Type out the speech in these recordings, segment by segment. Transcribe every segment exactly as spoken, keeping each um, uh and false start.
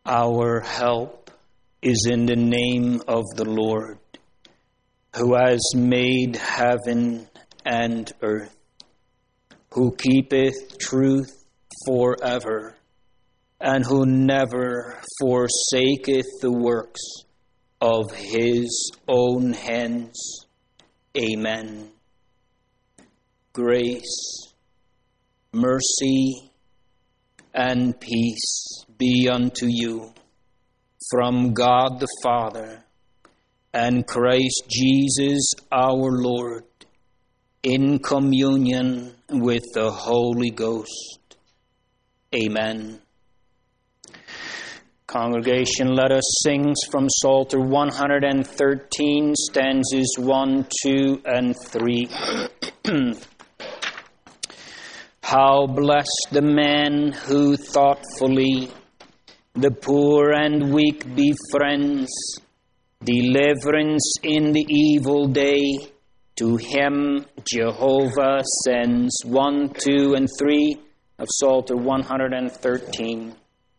Our help is in the name of the Lord, who has made heaven and earth, who keepeth truth forever, and who never forsaketh the works of his own hands. Amen. Grace, mercy, and peace be unto you from God the Father and Christ Jesus our Lord, in communion with the Holy Ghost. Amen. Congregation, let us sing from Psalter one hundred thirteen, stanzas one, two, and three. How blessed the man who thoughtfully the poor and weak befriends, deliverance in the evil day to him Jehovah sends. One, two, and three of Psalter one hundred thirteen.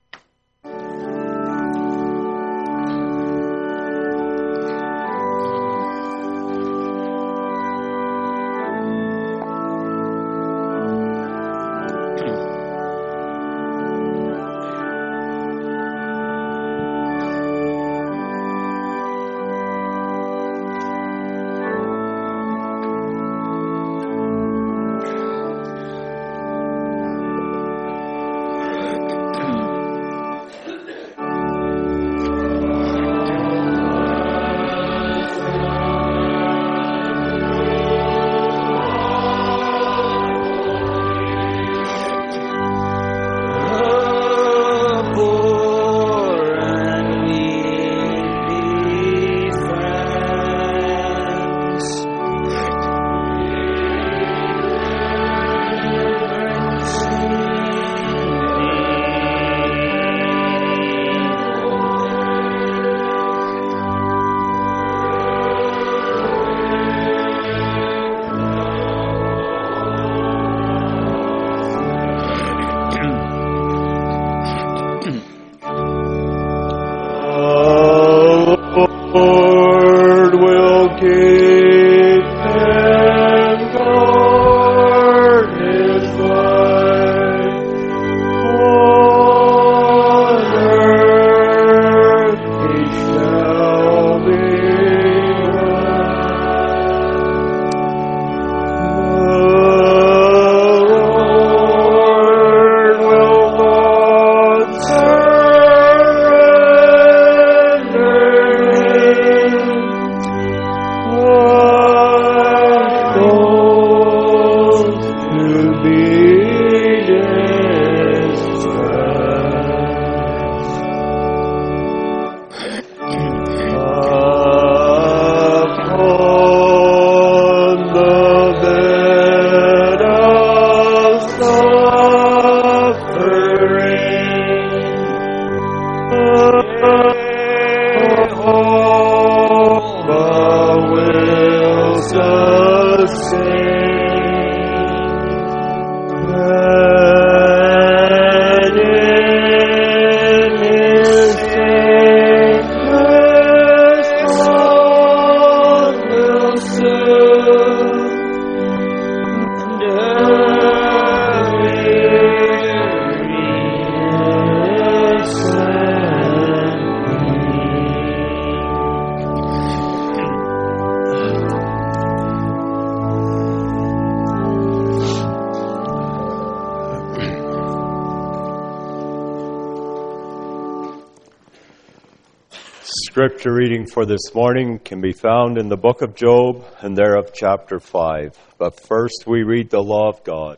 Scripture reading for this morning can be found in the book of Job and thereof chapter five. But first we read the law of God.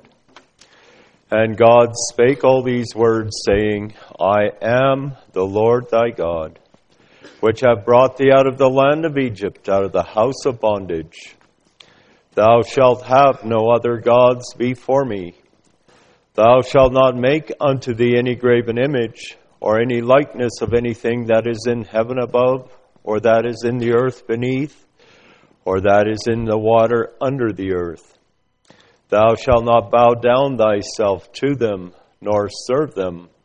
And God spake all these words, saying, I am the Lord thy God, which have brought thee out of the land of Egypt, out of the house of bondage. Thou shalt have no other gods before me. Thou shalt not make unto thee any graven image, or any likeness of anything that is in heaven above, or that is in the earth beneath, or that is in the water under the earth. Thou shalt not bow down thyself to them, nor serve them,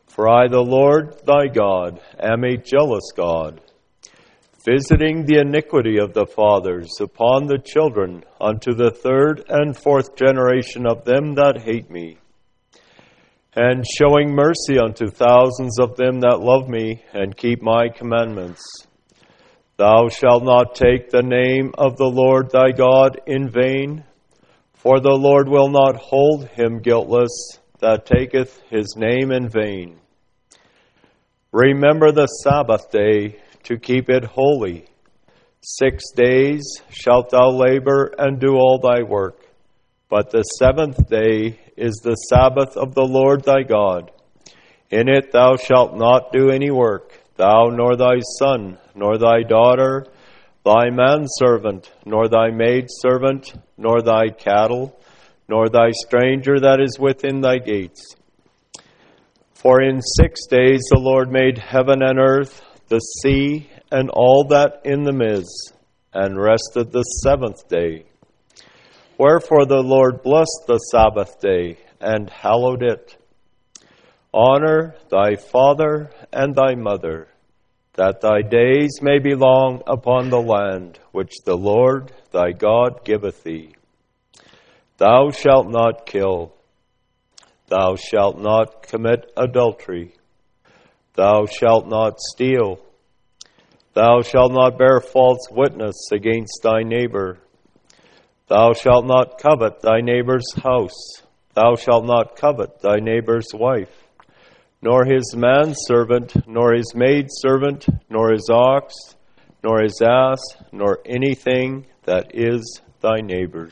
For I, the Lord thy God, am a jealous God, visiting the iniquity of the fathers upon the children unto the third and fourth generation of them that hate me, and showing mercy unto thousands of them that love me and keep my commandments. Thou shalt not take the name of the Lord thy God in vain, for the Lord will not hold him guiltless that taketh his name in vain. Remember the Sabbath day to keep it holy. Six days shalt thou labor and do all thy work, but the seventh day is the Sabbath of the Lord thy God. In it thou shalt not do any work, thou nor thy son, nor thy daughter, thy manservant, nor thy maidservant, nor thy cattle, nor thy stranger that is within thy gates. For in six days the Lord made heaven and earth, the sea, and all that in them is, and rested the seventh day. Wherefore the Lord blessed the Sabbath day, and hallowed it. Honor thy father and thy mother, that thy days may be long upon the land which the Lord thy God giveth thee. Thou shalt not kill. Thou shalt not commit adultery. Thou shalt not steal. Thou shalt not bear false witness against thy neighbor. Thou shalt not covet thy neighbor's house. Thou shalt not covet thy neighbor's wife, nor his manservant, nor his maidservant, nor his ox, nor his ass, nor anything that is thy neighbor's.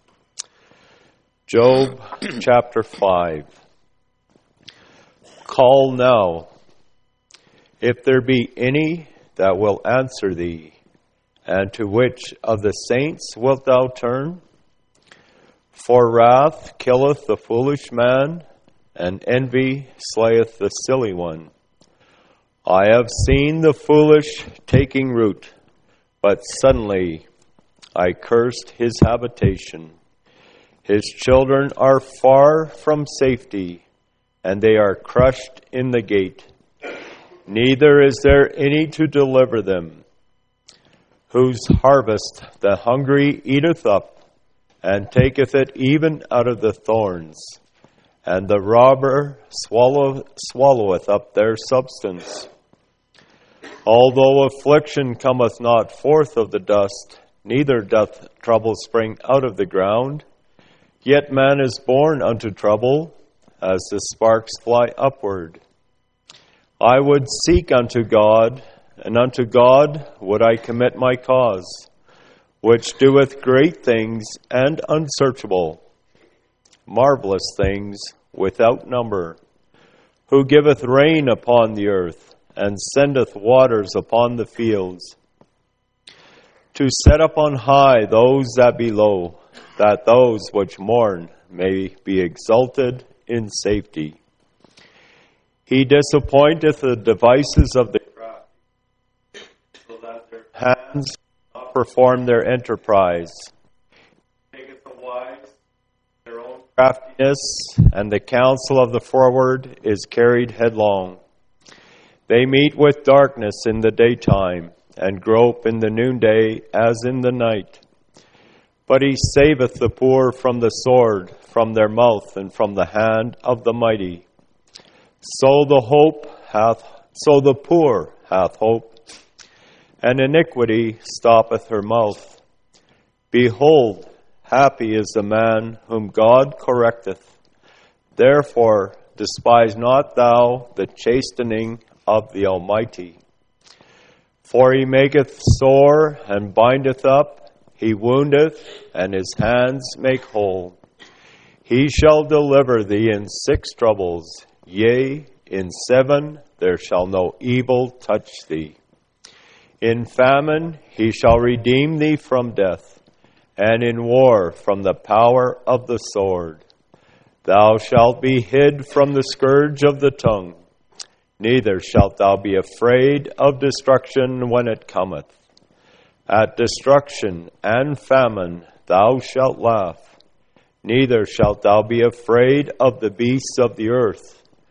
Job chapter five. Call now, if there be any that will answer thee, and to which of the saints wilt thou turn? For wrath killeth the foolish man, and envy slayeth the silly one. I have seen the foolish taking root, but suddenly I cursed his habitation. His children are far from safety, and they are crushed in the gate. Neither is there any to deliver them. Whose harvest the hungry eateth up, and taketh it even out of the thorns. And the robber swallow, swalloweth up their substance. Although affliction cometh not forth of the dust, neither doth trouble spring out of the ground, yet man is born unto trouble, as the sparks fly upward. I would seek unto God, and unto God would I commit my cause, which doeth great things and unsearchable, marvelous things without number, who giveth rain upon the earth, and sendeth waters upon the fields, to set up on high those that be low, that those which mourn may be exalted in safety. He disappointeth the devices of the crafty, so that their hands do not perform their enterprise. He taketh the wise their own craftiness, and the counsel of the forward is carried headlong. They meet with darkness in the daytime, and grope in the noonday as in the night. But he saveth the poor from the sword, from their mouth, and from the hand of the mighty. So the hope hath, so the poor hath hope, and iniquity stoppeth her mouth. Behold, happy is the man whom God correcteth. Therefore despise not thou the chastening of the Almighty. For he maketh sore and bindeth up, he woundeth, and his hands make whole. He shall deliver thee in six troubles, yea, in seven there shall no evil touch thee. In famine he shall redeem thee from death, and in war from the power of the sword. Thou shalt be hid from the scourge of the tongue, neither shalt thou be afraid of destruction when it cometh. At destruction and famine thou shalt laugh, neither shalt thou be afraid of the beasts of the earth.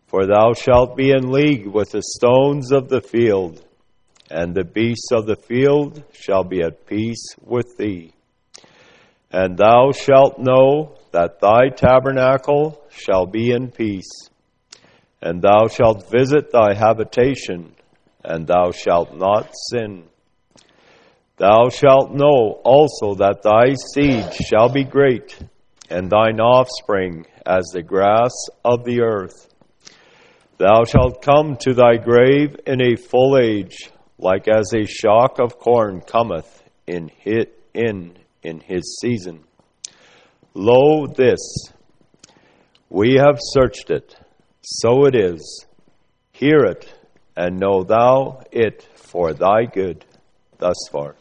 For thou shalt be in league with the stones of the field, and the beasts of the field shall be at peace with thee. And thou shalt know that thy tabernacle shall be in peace, and thou shalt visit thy habitation, and thou shalt not sin. Thou shalt know also that thy seed shall be great, and thine offspring as the grass of the earth. Thou shalt come to thy grave in a full age, like as a shock of corn cometh in hit in in his season. Lo, this, we have searched it, so it is. Hear it, and know thou it for thy good. Thus far.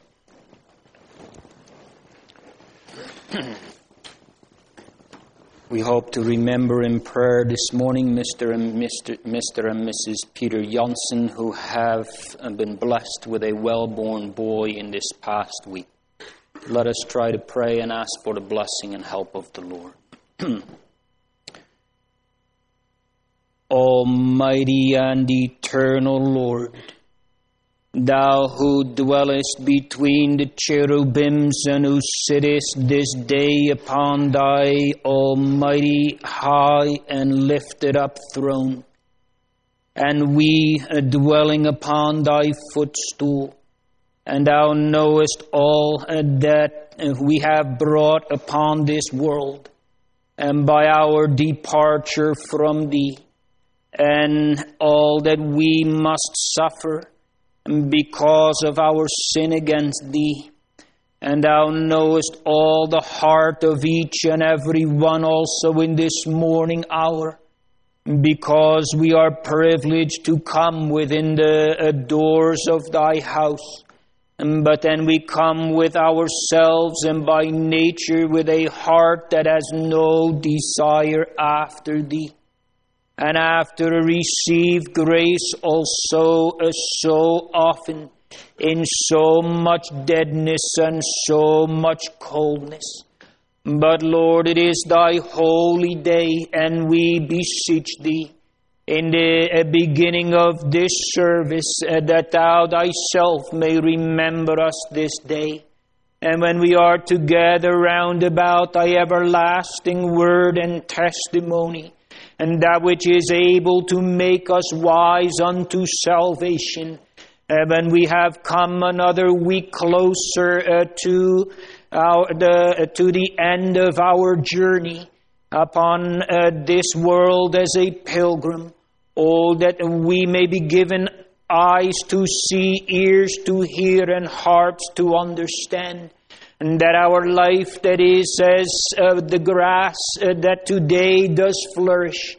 We hope to remember in prayer this morning Mister and Mister Mister and Missus Peter Johnson, who have been blessed with a well-born boy in this past week. Let us try to pray and ask for the blessing and help of the Lord. Almighty and eternal Lord, Thou who dwellest between the cherubims and who sittest this day upon thy almighty high and lifted up throne, and we dwelling upon thy footstool, and thou knowest all that we have brought upon this world, and by our departure from thee, and all that we must suffer because of our sin against thee. And thou knowest all the heart of each and every one also in this morning hour, because we are privileged to come within the doors of thy house. But then we come with ourselves and by nature with a heart that has no desire after thee. And after receive grace also uh, so often in so much deadness and so much coldness. But Lord, it is thy holy day, and we beseech thee in the uh, beginning of this service uh, that thou thyself may remember us this day. And when we are together round about thy everlasting word and testimony, and that which is able to make us wise unto salvation. And when we have come another week closer uh, to our, the uh, to the end of our journey upon uh, this world as a pilgrim, oh, that we may be given eyes to see, ears to hear, and hearts to understand. And that our life that is as uh, the grass uh, that today does flourish,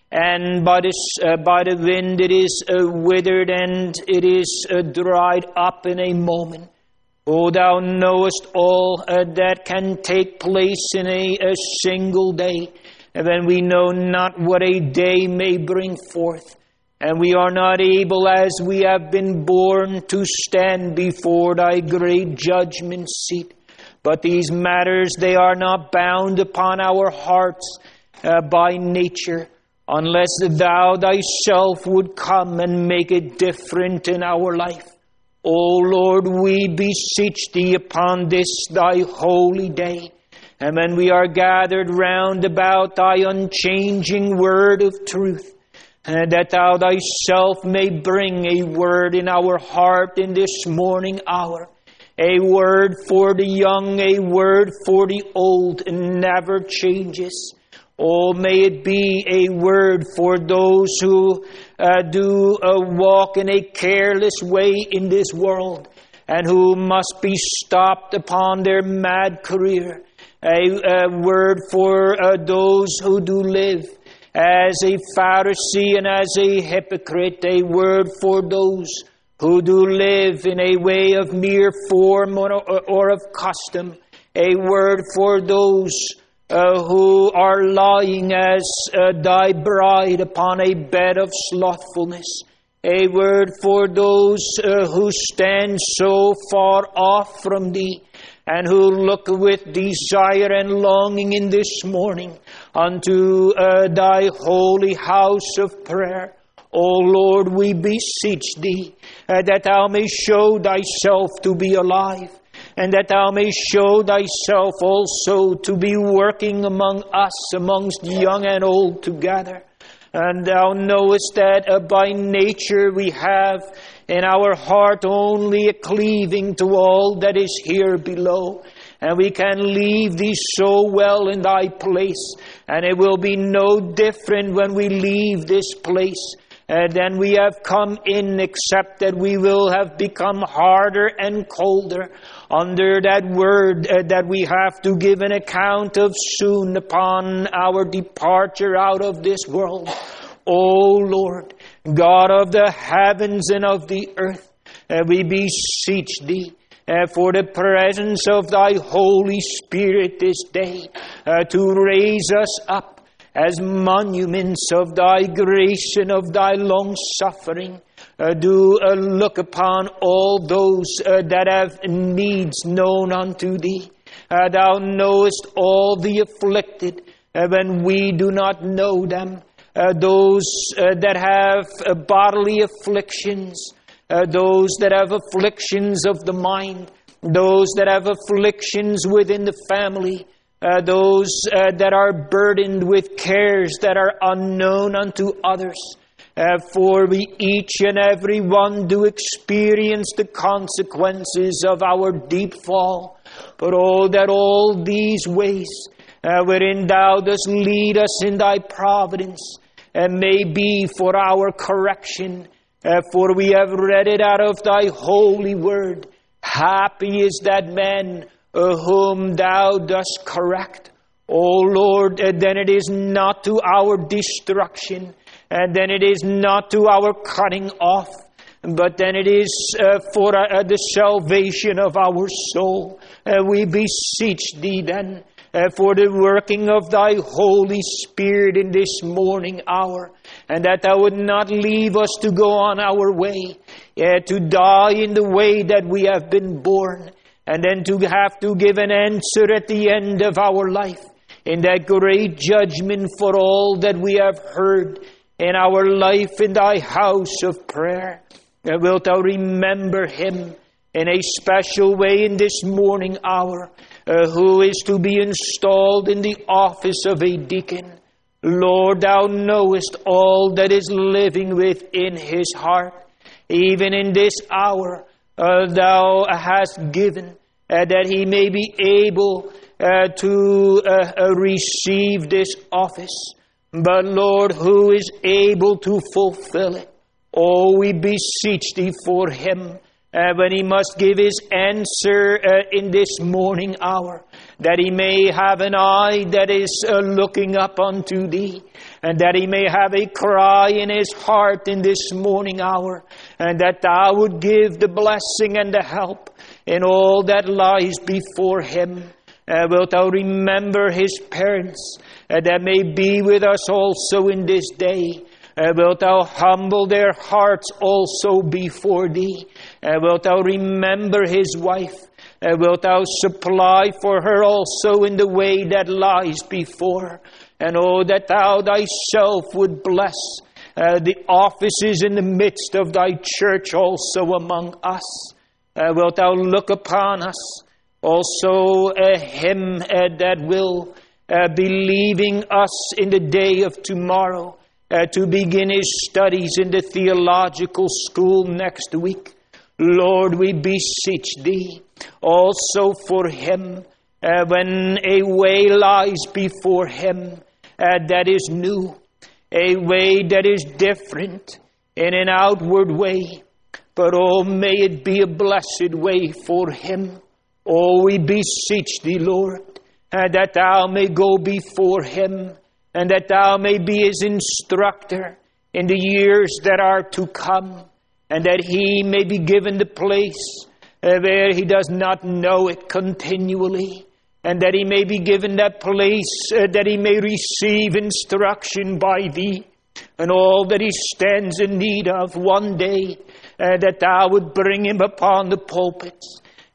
and by, this, uh, by the wind it is uh, withered and it is uh, dried up in a moment. O thou knowest all uh, that can take place in a, a single day, and then we know not what a day may bring forth. And we are not able, as we have been born, to stand before thy great judgment seat. But these matters, they are not bound upon our hearts uh, by nature, unless thou thyself would come and make it different in our life. O Lord, we beseech thee upon this thy holy day, and when we are gathered round about thy unchanging word of truth, uh, that thou thyself may bring a word in our heart in this morning hour. A word for the young, a word for the old, never changes. Oh, may it be a word for those who uh, do uh, walk in a careless way in this world, and who must be stopped upon their mad career. A, a word for uh, those who do live as a Pharisee and as a hypocrite. A word for those who do live in a way of mere form or, or of custom. A word for those uh, who are lying as uh, thy bride upon a bed of slothfulness. A word for those uh, who stand so far off from thee, and who look with desire and longing in this morning unto uh, thy holy house of prayer. O Lord, we beseech thee uh, that thou may show thyself to be alive, and that thou may show thyself also to be working among us, amongst young and old together. And thou knowest that uh, by nature we have in our heart only a cleaving to all that is here below. And we can leave thee so well in thy place. And it will be no different when we leave this place uh, than we have come in, except that we will have become harder and colder under that word uh, that we have to give an account of soon upon our departure out of this world. O Lord, God of the heavens and of the earth, uh, we beseech thee uh, for the presence of thy Holy Spirit this day uh, to raise us up as monuments of thy grace and of thy long suffering. Uh, do uh, look upon all those uh, that have needs known unto thee. Uh, thou knowest all the afflicted uh, when we do not know them. Uh, those uh, that have uh, bodily afflictions, uh, those that have afflictions of the mind, those that have afflictions within the family, uh, those uh, that are burdened with cares that are unknown unto others. Uh, for we each and every one do experience the consequences of our deep fall. But oh, that all these ways uh, wherein thou dost lead us in thy providence uh, may be for our correction. Uh, for we have read it out of thy holy word. Happy is that man uh, whom thou dost correct. O Lord, uh, then it is not to our destruction, and then it is not to our cutting off, but then it is uh, for uh, the salvation of our soul. Uh, we beseech thee then uh, for the working of thy Holy Spirit in this morning hour, and that thou would not leave us to go on our way, uh, to die in the way that we have been born, and then to have to give an answer at the end of our life in that great judgment for all that we have heard in our life in thy house of prayer. And wilt thou remember him in a special way in this morning hour, uh, who is to be installed in the office of a deacon. Lord, thou knowest all that is living within his heart. Even in this hour, uh, thou hast given uh, that he may be able uh, to uh, uh, receive this office. But Lord, who is able to fulfill it? Oh, we beseech thee for him uh, when he must give his answer uh, in this morning hour, that he may have an eye that is uh, looking up unto thee, and that he may have a cry in his heart in this morning hour, and that thou would give the blessing and the help in all that lies before him. Uh, wilt thou remember his parents uh, that may be with us also in this day? Uh, wilt thou humble their hearts also before thee? Uh, wilt thou remember his wife? Uh, wilt thou supply for her also in the way that lies before? And oh, that thou thyself would bless uh, the offices in the midst of thy church also among us. Uh, wilt thou look upon us? Also uh, him uh, that will uh, be leaving us in the day of tomorrow uh, to begin his studies in the theological school next week. Lord, we beseech thee also for him uh, when a way lies before him uh, that is new, a way that is different in an outward way. But oh, may it be a blessed way for him. Oh, we beseech thee, Lord, uh, that thou may go before him, and that thou may be his instructor in the years that are to come, and that he may be given the place uh, where he does not know it continually, and that he may be given that place uh, that he may receive instruction by thee, and all that he stands in need of one day, uh, that thou would bring him upon the pulpits,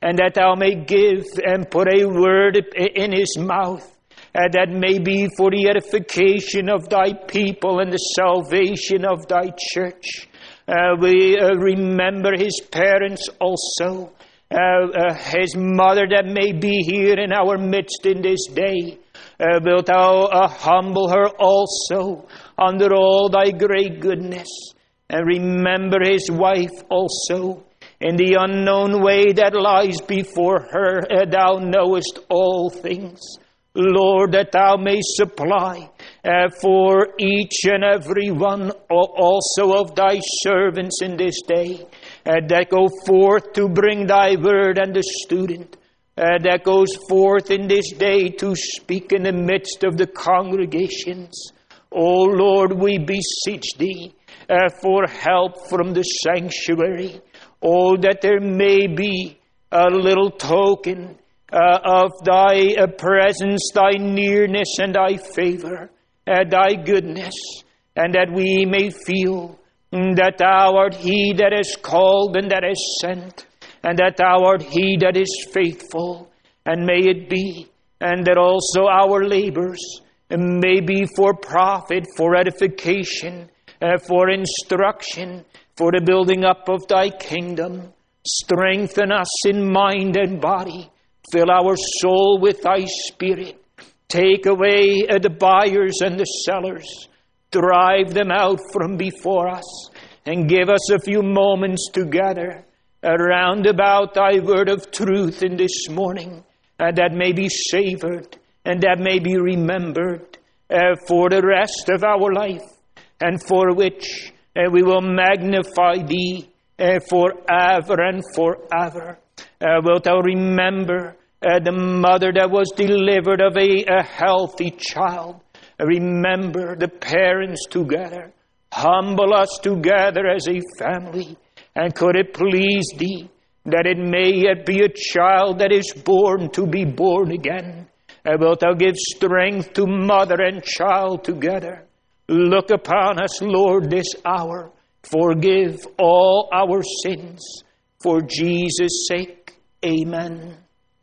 and that thou may give and put a word in his mouth, uh, that may be for the edification of thy people and the salvation of thy church. Uh, we uh, remember his parents also, uh, uh, his mother that may be here in our midst in this day. Uh, wilt thou uh, humble her also under all thy great goodness, and remember his wife also in the unknown way that lies before her. Uh, thou knowest all things, Lord, that thou may supply uh, for each and every one also of thy servants in this day, uh, that go forth to bring thy word, and the student Uh, that goes forth in this day to speak in the midst of the congregations. O Lord, we beseech thee uh, for help from the sanctuary. Oh, that there may be a little token uh, of thy uh, presence, thy nearness, and thy favor, uh, thy goodness, and that we may feel that thou art he that is called and that is sent, and that thou art he that is faithful. And may it be, and that also our labors may be for profit, for edification, uh, for instruction, for the building up of thy kingdom. Strengthen us in mind and body. Fill our soul with thy spirit. Take away uh, the buyers and the sellers. Drive them out from before us, and give us a few moments together around about thy word of truth in this morning, uh, that may be savored and that may be remembered uh, for the rest of our life, and for which uh, we will magnify thee uh, forever and forever. Uh, wilt thou remember uh, the mother that was delivered of a, a healthy child? Remember the parents together. Humble us together as a family. And could it please thee that it may yet be a child that is born to be born again? And wilt thou give strength to mother and child together? Look upon us, Lord, this hour. Forgive all our sins. For Jesus' sake, amen.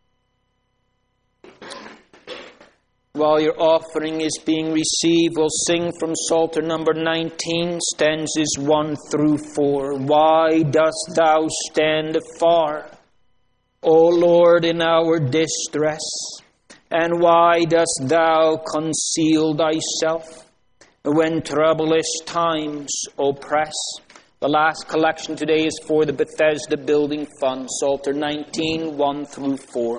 While your offering is being received, we'll sing from Psalter number nineteen, stanzas one through four. Why dost thou stand afar, O Lord, in our distress? And why dost thou conceal thyself when troublous times oppress? The last collection today is for the Bethesda Building Fund, Psalter nineteen, one through four.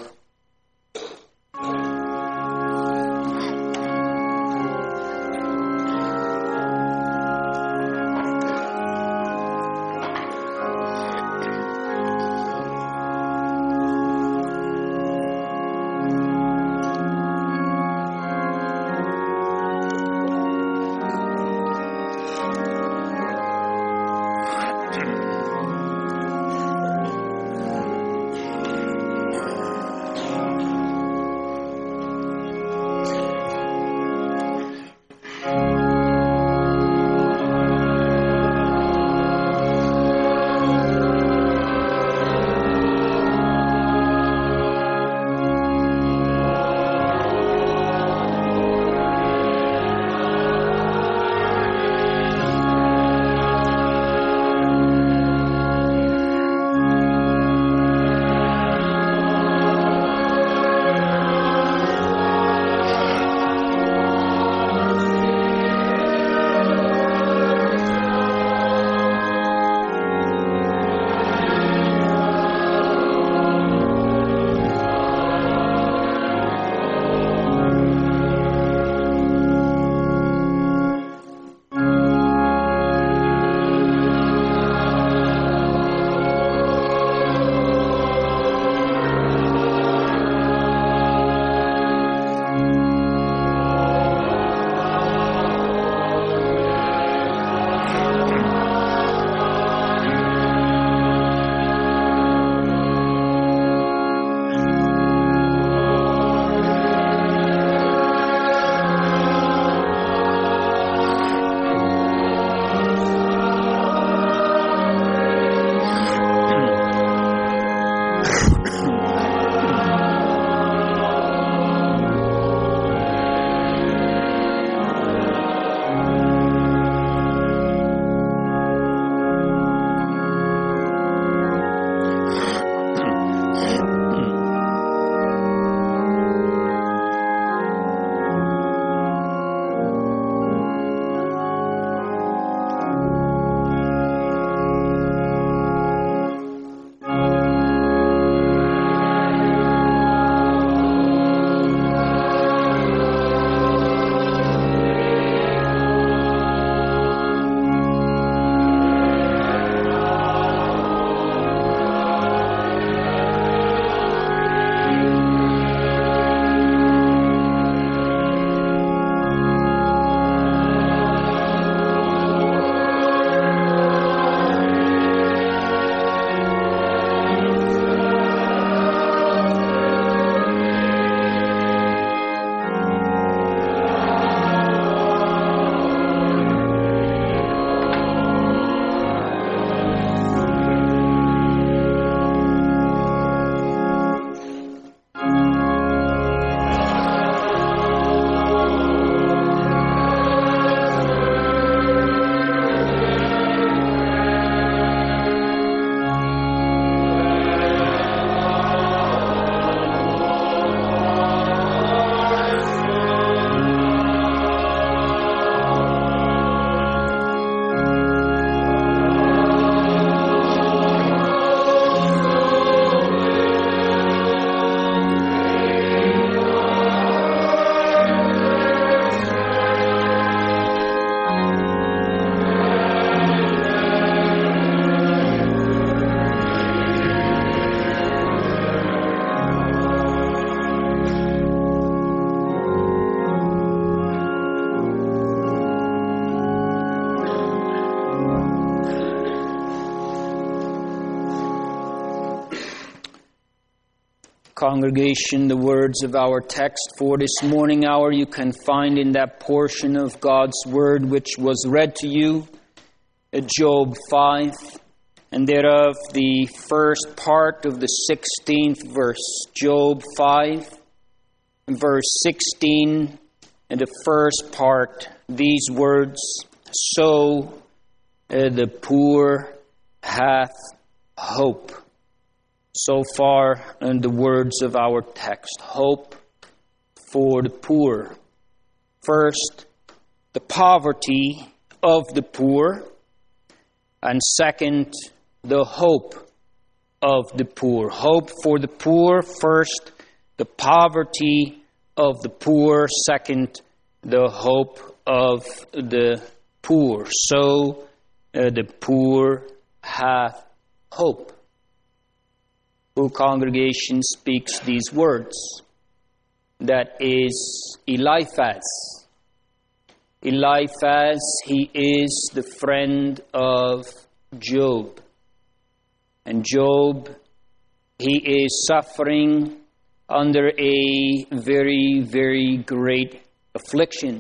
Congregation, the words of our text for this morning hour you can find in that portion of God's Word which was read to you, Job five, and thereof the first part of the sixteenth verse. Job five, verse sixteen, and the first part, these words, so uh, the poor hath hope. So far in the words of our text, hope for the poor. First, the poverty of the poor, and second, the hope of the poor. Hope for the poor, first, the poverty of the poor, second, the hope of the poor. So uh, the poor hath hope. Who congregation speaks these words? That is Eliphaz. Eliphaz, he is the friend of Job. And Job, he is suffering under a very, very great affliction.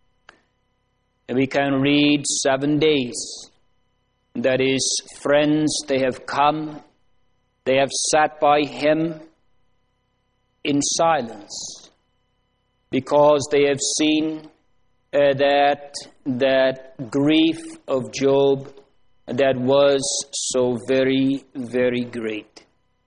And we can read seven days. That is, friends, they have come. They have sat by him in silence because they have seen uh, that that grief of Job that was so very, very great.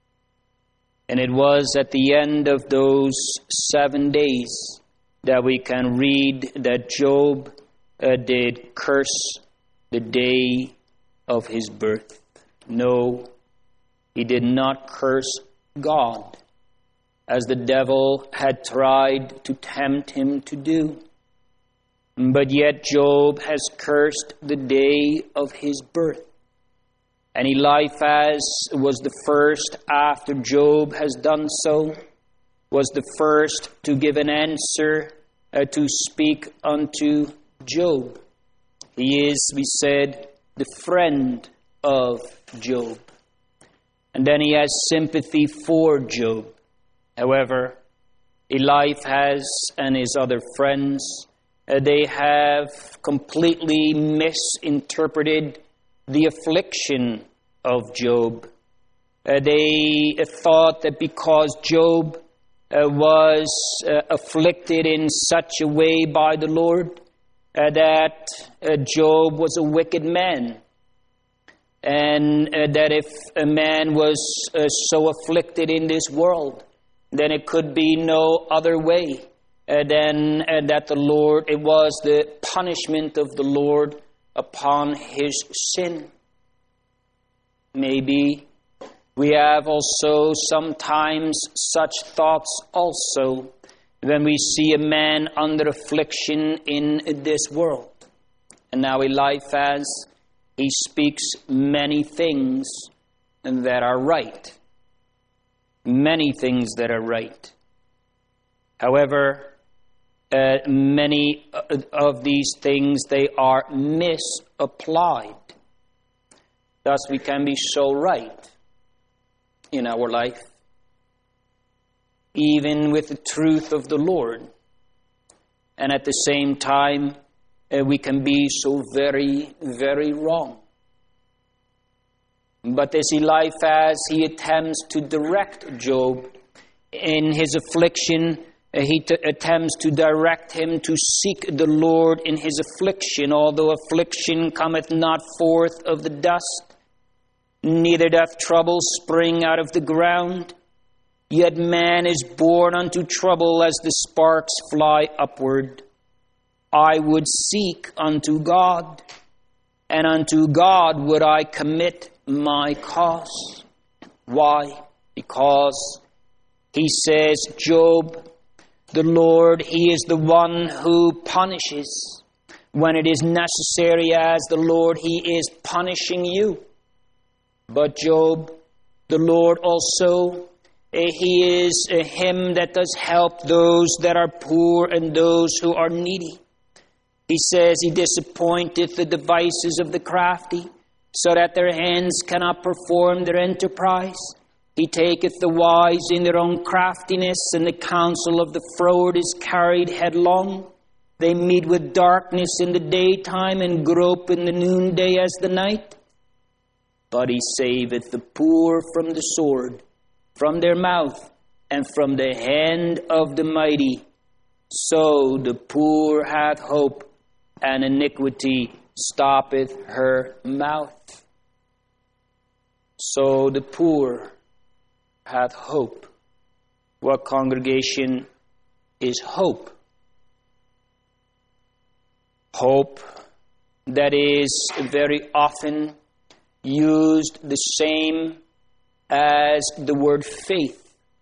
And it was at the end of those seven days that we can read that Job uh, did curse the day of his birth. No, he did not curse God, as the devil had tried to tempt him to do. But yet Job has cursed the day of his birth. And Eliphaz was the first, after Job has done so, was the first to give an answer, uh, to speak unto Job. He is, we said, the friend of Job. And then he has sympathy for Job. However, Eliphaz and his other friends, uh, they have completely misinterpreted the affliction of Job. Uh, they uh, thought that because Job uh, was uh, afflicted in such a way by the Lord, uh, that uh, Job was a wicked man. And uh, that if a man was uh, so afflicted in this world, then it could be no other way uh, than uh, that the Lord, it was the punishment of the Lord upon his sin. Maybe we have also sometimes such thoughts also when we see a man under affliction in this world. And now Eliphaz, he speaks many things that are right. Many things that are right. However, uh, many of these things, they are misapplied. Thus, we can be so right in our life, even with the truth of the Lord. And at the same time, uh, we can be so very, very wrong. But this Eliphaz, he attempts to direct Job in his affliction. Uh, he t- attempts to direct him to seek the Lord in his affliction. Although affliction cometh not forth of the dust, neither doth trouble spring out of the ground. Yet man is born unto trouble as the sparks fly upward. I would seek unto God, and unto God would I commit my cause. Why? Because he says, Job, the Lord, he is the one who punishes. When it is necessary, as the Lord, he is punishing you. But Job, the Lord also, he is him that does help those that are poor and those who are needy. He says he disappointeth the devices of the crafty, so that their hands cannot perform their enterprise. He taketh the wise in their own craftiness, and the counsel of the froward is carried headlong. They meet with darkness in the daytime, and grope in the noonday as the night. But he saveth the poor from the sword, from their mouth, and from the hand of the mighty. So the poor hath hope, and iniquity stoppeth her mouth. So the poor hath hope. What, congregation, is hope? Hope that is very often used the same as the word faith.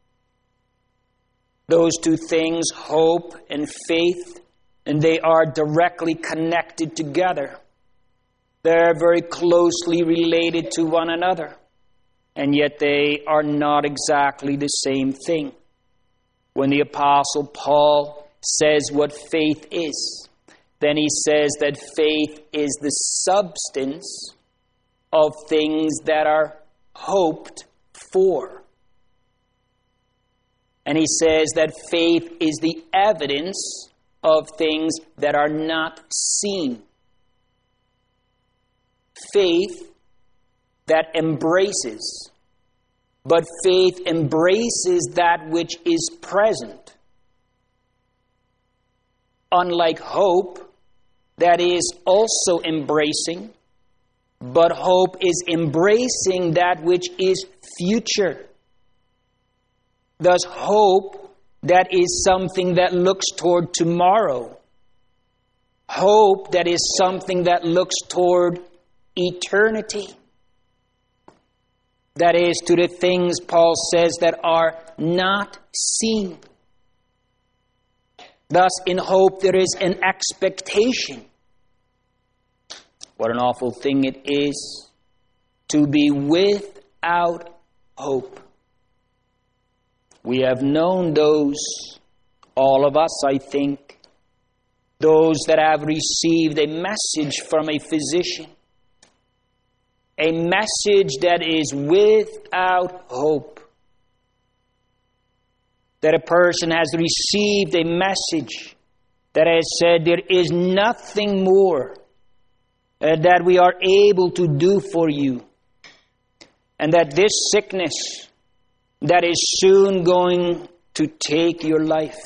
Those two things, hope and faith, and they are directly connected together. They're very closely related to one another, and yet they are not exactly the same thing. When the Apostle Paul says what faith is, then he says that faith is the substance of things that are hoped for. And he says that faith is the evidence of things that are not seen. Faith that embraces, but faith embraces that which is present. Unlike hope, that is also embracing, but hope is embracing that which is future. Thus, hope that is something that looks toward tomorrow. Hope that is something that looks toward eternity. That is, to the things, Paul says, that are not seen. Thus, in hope there is an expectation. What an awful thing it is to be without hope. We have known those, all of us, I think, those that have received a message from a physician, a message that is without hope. That a person has received a message that has said there is nothing more uh, that we are able to do for you, and that this sickness that is soon going to take your life.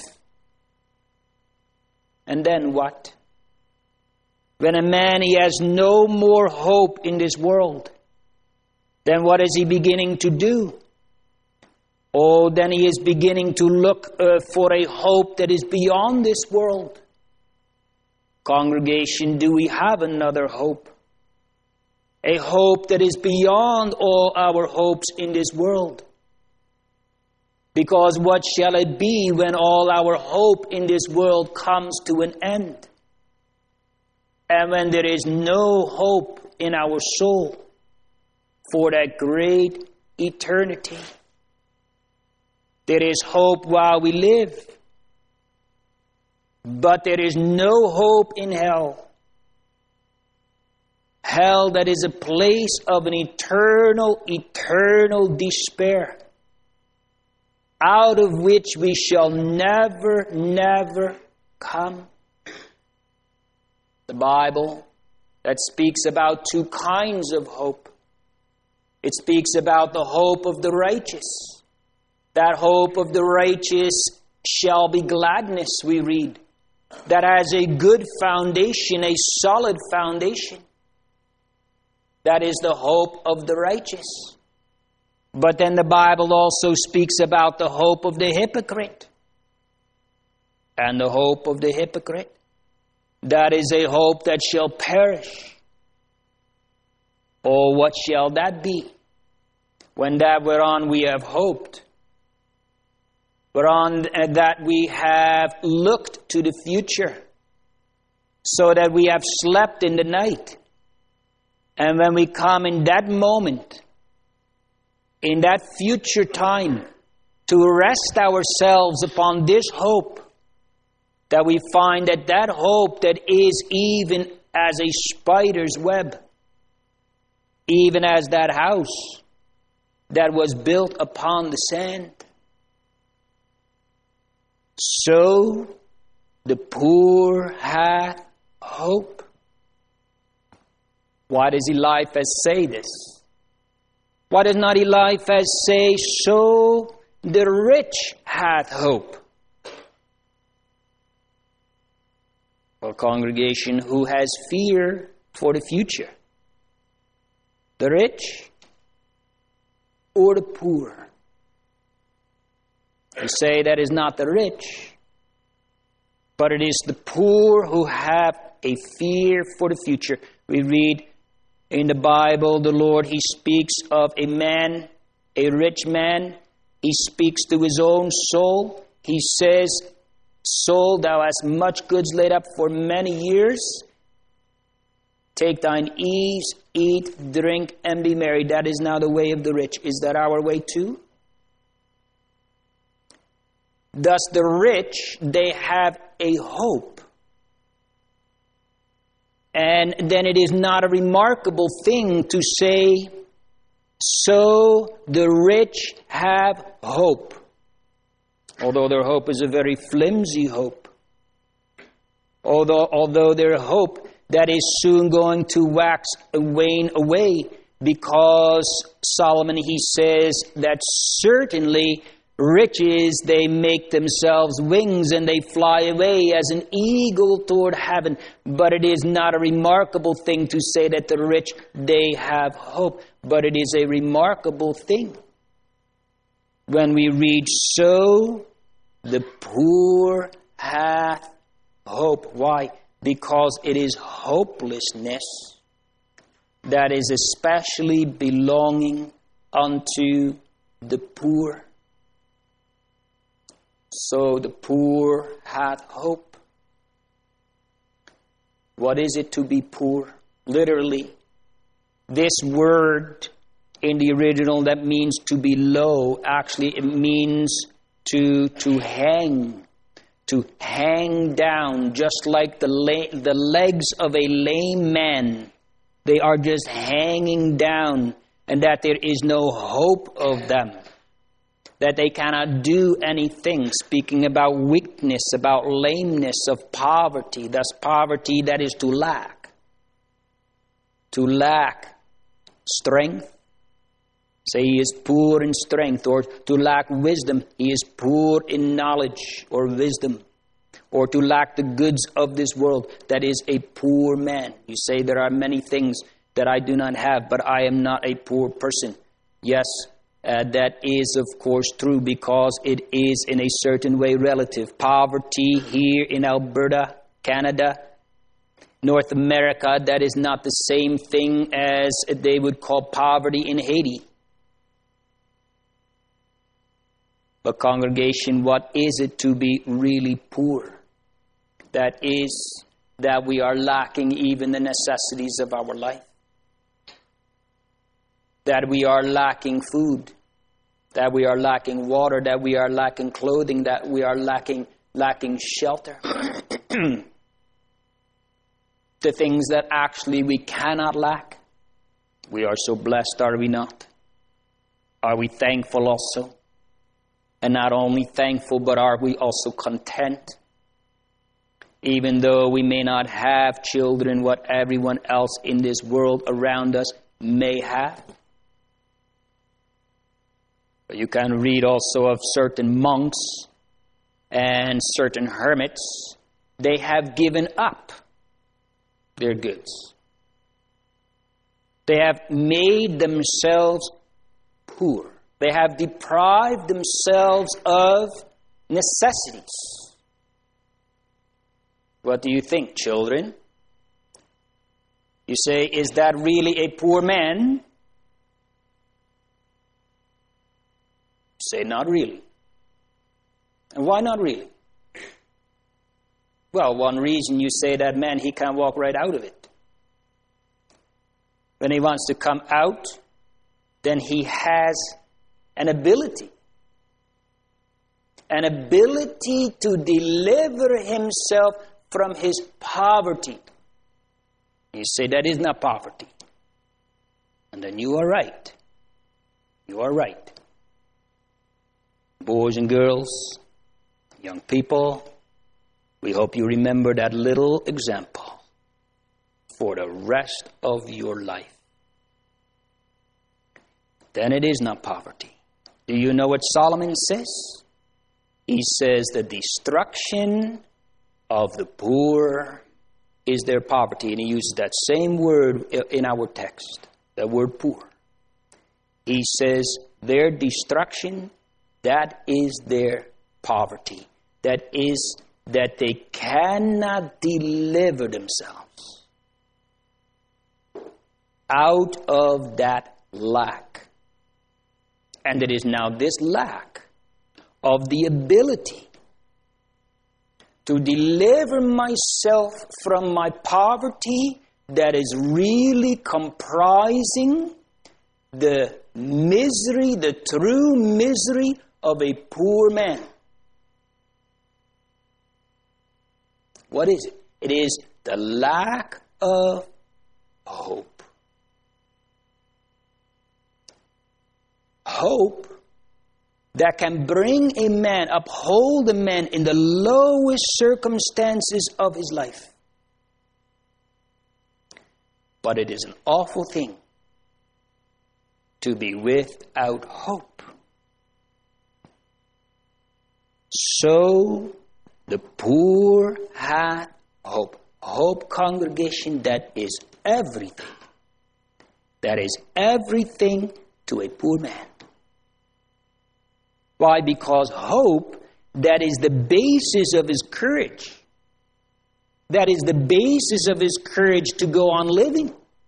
And then what? When a man, he has no more hope in this world, then what is he beginning to do? Oh, then he is beginning to look uh, for a hope that is beyond this world. Congregation, do we have another hope? A hope that is beyond all our hopes in this world. Because what shall it be when all our hope in this world comes to an end? And when there is no hope in our soul for that great eternity. There is hope while we live, but there is no hope in hell. Hell that is a place of an eternal, eternal despair, out of which we shall never, never come. The Bible that speaks about two kinds of hope. It speaks about the hope of the righteous. That hope of the righteous shall be gladness, we read. That has a good foundation, a solid foundation. That is the hope of the righteous. But then the Bible also speaks about the hope of the hypocrite. And the hope of the hypocrite, that is a hope that shall perish. Oh, what shall that be? When that whereon we have hoped, whereon that we have looked to the future, so that we have slept in the night. And when we come in that moment, in that future time, to rest ourselves upon this hope, that we find that that hope that is even as a spider's web, even as that house that was built upon the sand. So the poor hath hope. Why does Eliphaz say this? Why does not Eliphaz say, so the rich hath hope? Well, congregation, who has fear for the future? The rich or the poor? You say that is not the rich, but it is the poor who have a fear for the future. We read in the Bible, the Lord, He speaks of a man, a rich man. He speaks to his own soul. He says, soul, thou hast much goods laid up for many years. Take thine ease, eat, drink, and be merry. That is now the way of the rich. Is that our way too? Thus the rich, they have a hope. And then it is not a remarkable thing to say, so the rich have hope. Although their hope is a very flimsy hope. Although, although their hope that is soon going to wax and wane away, because Solomon, he says that certainly riches, they make themselves wings and they fly away as an eagle toward heaven. But it is not a remarkable thing to say that the rich, they have hope. But it is a remarkable thing when we read, so the poor hath hope. Why? Because it is hopelessness that is especially belonging unto the poor. So the poor hath hope. What is it to be poor? Literally, this word in the original that means to be low, actually it means to, to hang, to hang down, just like the, la- the legs of a lame man. They are just hanging down, and that there is no hope of them, that they cannot do anything, speaking about weakness, about lameness, of poverty. Thus poverty, that is to lack. To lack strength. Say he is poor in strength, or to lack wisdom, he is poor in knowledge or wisdom. Or to lack the goods of this world, that is a poor man. You say there are many things that I do not have, but I am not a poor person. Yes, uh, that is of course true, because it is in a certain way relative. Poverty here in Alberta, Canada, North America, that is not the same thing as they would call poverty in Haiti. But congregation, what is it to be really poor? That is that we are lacking even the necessities of our life. That we are lacking food. That we are lacking water. That we are lacking clothing. That we are lacking lacking shelter. The things that actually we cannot lack. We are so blessed, are we not? Are we thankful also? And not only thankful, but are we also content? Even though we may not have children, what everyone else in this world around us may have. But you can read also of certain monks and certain hermits. They have given up their goods. They have made themselves poor. They have deprived themselves of necessities. What do you think, children? You say, is that really a poor man? You say, not really. And why not really? Well, one reason you say that man, he can't walk right out of it. When he wants to come out, then he has an ability. An ability to deliver himself from his poverty. You say that is not poverty. And then you are right. You are right. Boys and girls, young people, we hope you remember that little example for the rest of your life. Then it is not poverty. Do you know what Solomon says? He says the destruction of the poor is their poverty. And he uses that same word in our text, the word poor. He says their destruction, that is their poverty. That is that they cannot deliver themselves out of that lack. And it is now this lack of the ability to deliver myself from my poverty that is really comprising the misery, the true misery of a poor man. What is it? It is the lack of hope. Hope that can bring a man, uphold a man in the lowest circumstances of his life. But it is an awful thing to be without hope. So the poor had hope. Hope, congregation, that is everything. That is everything to a poor man. Why? Because hope, that is the basis of his courage. That is the basis of his courage to go on living.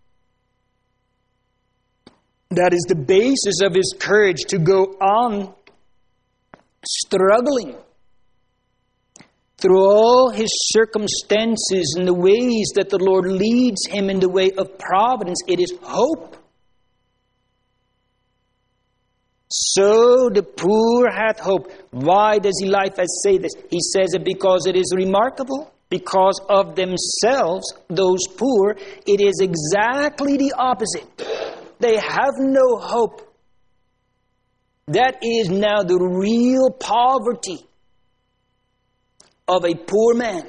That is the basis of his courage to go on struggling through all his circumstances and the ways that the Lord leads him in the way of providence. It is hope. So the poor hath hope. Why does Eliphaz say this? He says it because it is remarkable. Because of themselves, those poor, it is exactly the opposite. They have no hope. That is now the real poverty of a poor man.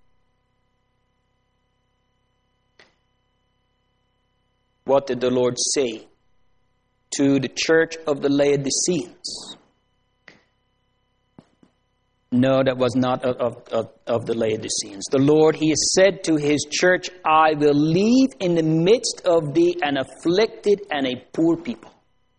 What did the Lord say to the church of the Laodiceans? No, that was not of, of, of the Laodiceans. The Lord, He has said to His church, I will leave in the midst of thee an afflicted and a poor people.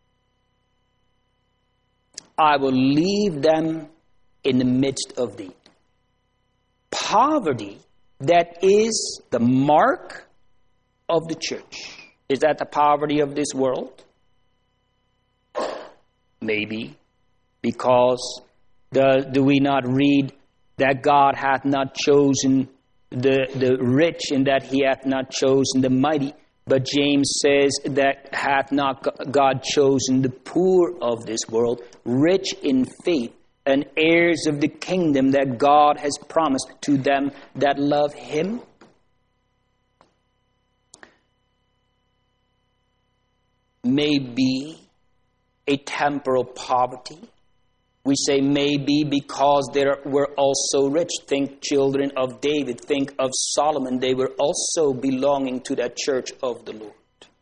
I will leave them in the midst of thee. Poverty, that is the mark of the church. Is that the poverty of this world? Maybe, because the, do we not read that God hath not chosen the, the rich and that He hath not chosen the mighty? But James says that hath not God chosen the poor of this world, rich in faith, and heirs of the kingdom that God has promised to them that love Him? Maybe a temporal poverty. We say maybe because they were also rich. Think children of David. Think of Solomon. They were also belonging to that church of the Lord.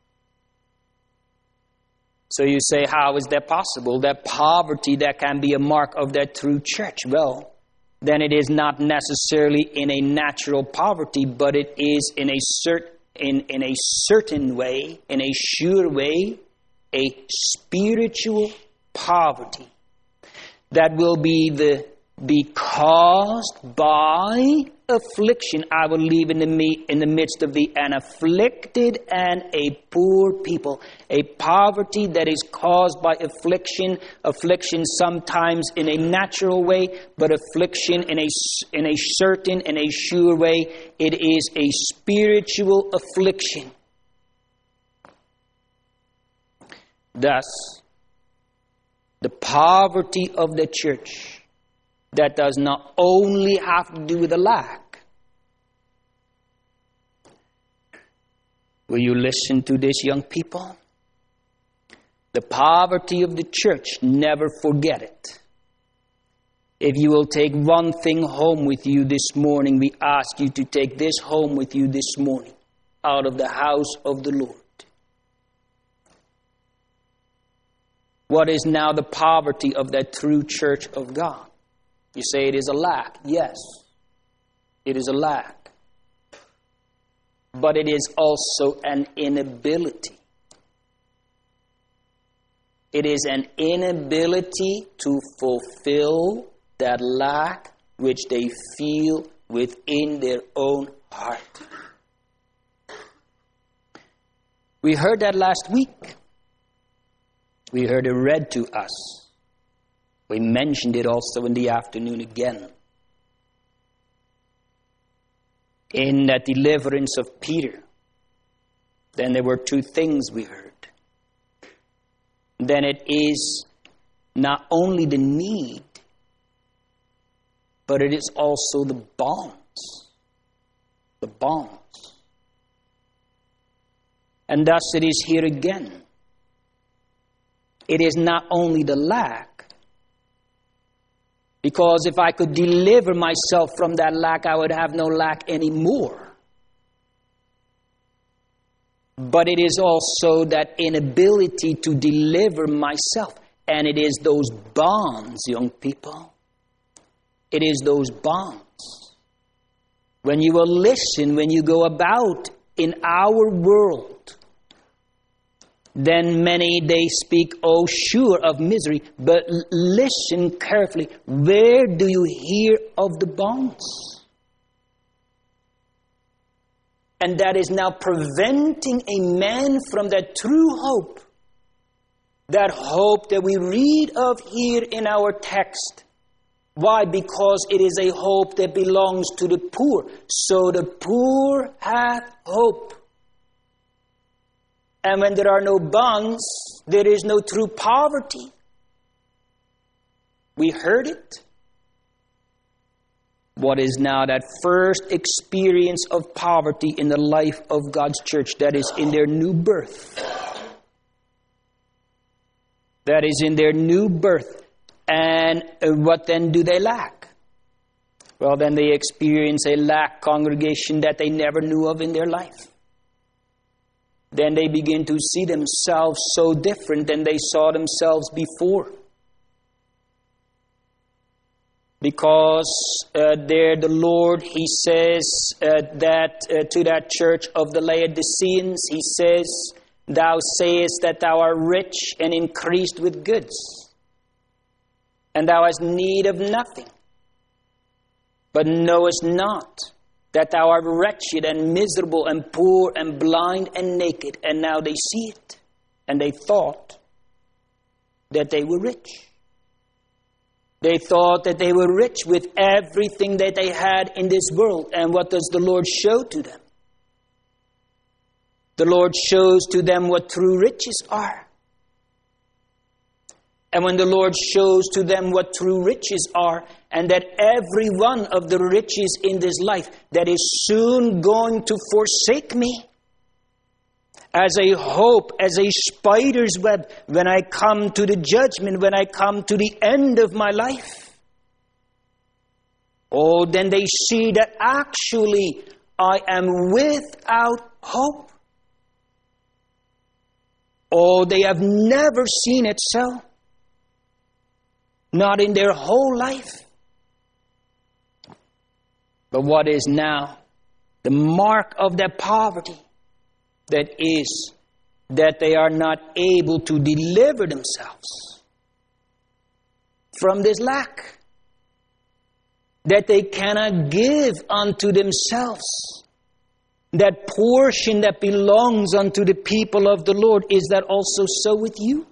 So you say, how is that possible? That poverty, that can be a mark of that true church. Well, then it is not necessarily in a natural poverty, but it is in a cert, in, in a certain way, in a sure way, a spiritual poverty. That will be the be caused by affliction. I will leave in the me, in the midst of thee an afflicted and a poor people. A poverty that is caused by affliction. Affliction sometimes in a natural way, but affliction in a, in a certain and a sure way. It is a spiritual affliction. Thus, the poverty of the church, that does not only have to do with the lack. Will you listen to this, young people? The poverty of the church, never forget it. If you will take one thing home with you this morning, we ask you to take this home with you this morning, out of the house of the Lord. What is now the poverty of that true church of God? You say it is a lack. Yes, it is a lack. But it is also an inability. It is an inability to fulfill that lack which they feel within their own heart. We heard that last week. We heard it read to us. We mentioned it also in the afternoon again. In that deliverance of Peter, then there were two things we heard. Then it is not only the need, but it is also the bonds. The bonds. And thus it is here again. It is not only the lack, because if I could deliver myself from that lack, I would have no lack anymore. But it is also that inability to deliver myself. And it is those bonds, young people. It is those bonds. When you will listen, when you go about in our world, then many, they speak, oh, sure, of misery. But l- listen carefully. Where do you hear of the bonds? And that is now preventing a man from that true hope. That hope that we read of here in our text. Why? Because it is a hope that belongs to the poor. So the poor have hope. And when there are no bonds, there is no true poverty. We heard it. What is now that first experience of poverty in the life of God's church? That is in their new birth. That is in their new birth. And what then do they lack? Well, then they experience a lack congregation that they never knew of in their life. Then they begin to see themselves so different than they saw themselves before. Because uh, there the Lord, He says uh, that uh, to that church of the Laodiceans, He says, thou sayest that thou art rich and increased with goods, and thou hast need of nothing, but knowest not that thou art wretched and miserable and poor and blind and naked. And now they see it, and they thought that they were rich. They thought that they were rich with everything that they had in this world. And what does the Lord show to them? The Lord shows to them what true riches are. And when the Lord shows to them what true riches are, and that every one of the riches in this life that is soon going to forsake me, as a hope, as a spider's web, when I come to the judgment, when I come to the end of my life. Oh, then they see that actually I am without hope. Oh, they have never seen it so. Not in their whole life. But what is now the mark of their poverty? That is, that they are not able to deliver themselves from this lack. That they cannot give unto themselves that portion that belongs unto the people of the Lord. Is that also so with you?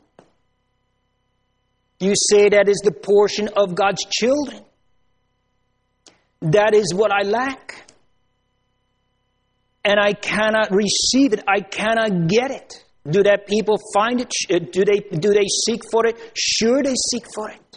You say that is the portion of God's children. That is what I lack. And I cannot receive it. I cannot get it. Do that people find it? Do they, do they seek for it? Sure, they seek for it.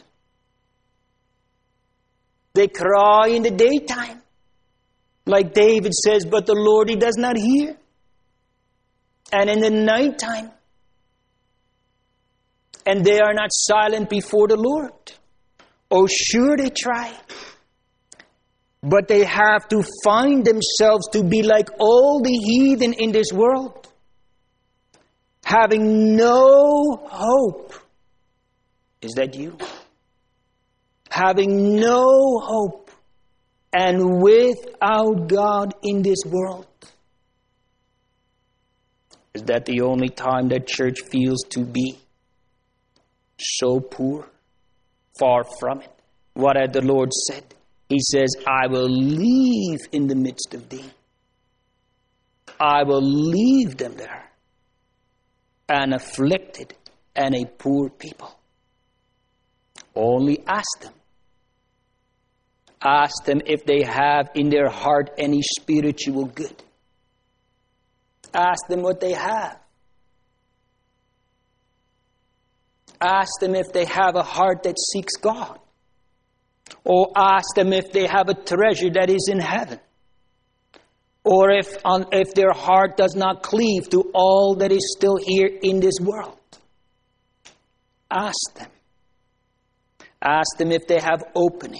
They cry in the daytime. Like David says, but the Lord, He does not hear. And in the nighttime, and they are not silent before the Lord. Oh, sure they try. But they have to find themselves to be like all the heathen in this world, having no hope. Is that you? Having no hope and without God in this world. Is that the only time that church feels to be so poor? Far from it. What had the Lord said? He says, I will leave in the midst of thee. I will leave them there, an afflicted and a poor people. Only ask them. Ask them if they have in their heart any spiritual good. Ask them what they have. Ask them if they have a heart that seeks God. Or ask them if they have a treasure that is in heaven. Or if, on, if their heart does not cleave to all that is still here in this world. Ask them. Ask them if they have opening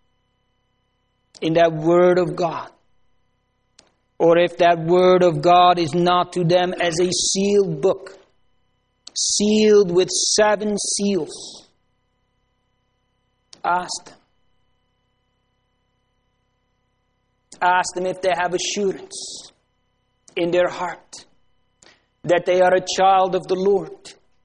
in that Word of God. Or if that Word of God is not to them as a sealed book, sealed with seven seals. Ask them. Ask them if they have assurance in their heart that they are a child of the Lord.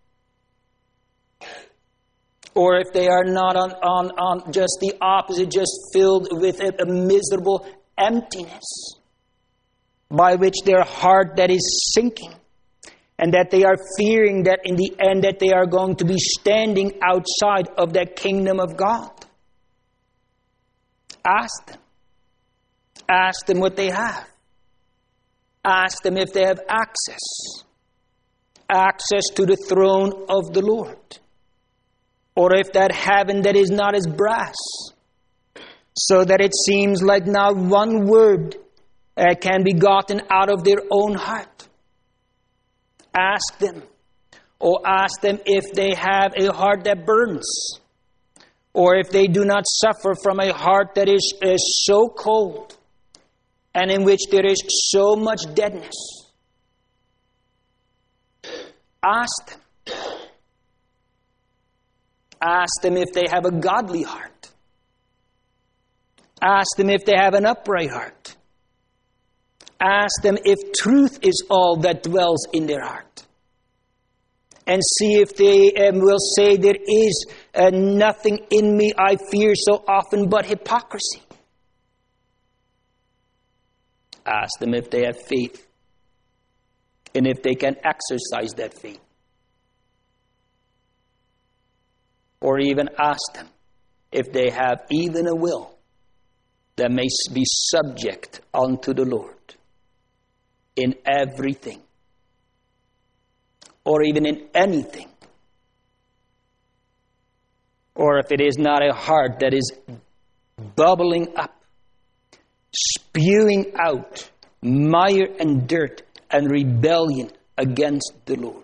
Or if they are not on, on, on just the opposite, just filled with a, a miserable emptiness by which their heart that is sinking, and that they are fearing that in the end that they are going to be standing outside of that kingdom of God. Ask them. Ask them what they have. Ask them if they have access. Access to the throne of the Lord. Or if that heaven that is not as brass, so that it seems like not one word uh, can be gotten out of their own heart. Ask them. Or ask them if they have a heart that burns. Or if they do not suffer from a heart that is, is so cold and in which there is so much deadness. Ask them. Ask them if they have a godly heart. Ask them if they have an upright heart. Ask them if truth is all that dwells in their heart. And see if they um, will say, there is uh, nothing in me I fear so often but hypocrisy. Ask them if they have faith. And if they can exercise that faith. Or even ask them if they have even a will that may be subject unto the Lord in everything. Or even in anything. Or if it is not a heart that is bubbling up, spewing out mire and dirt and rebellion against the Lord.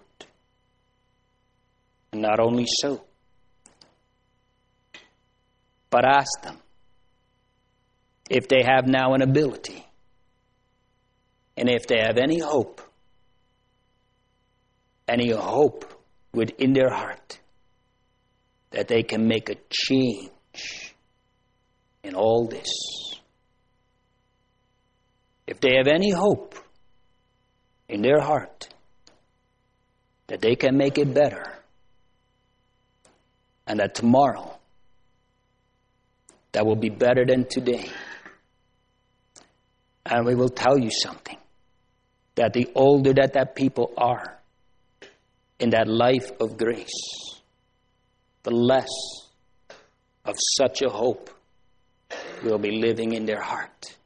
And not only so, but ask them if they have now an ability and if they have any hope, any hope within their heart that they can make a change in all this. If they have any hope in their heart that they can make it better, and that tomorrow that will be better than today. And we will tell you something, that the older that that people are in that life of grace, the less of such a hope will be living in their heart,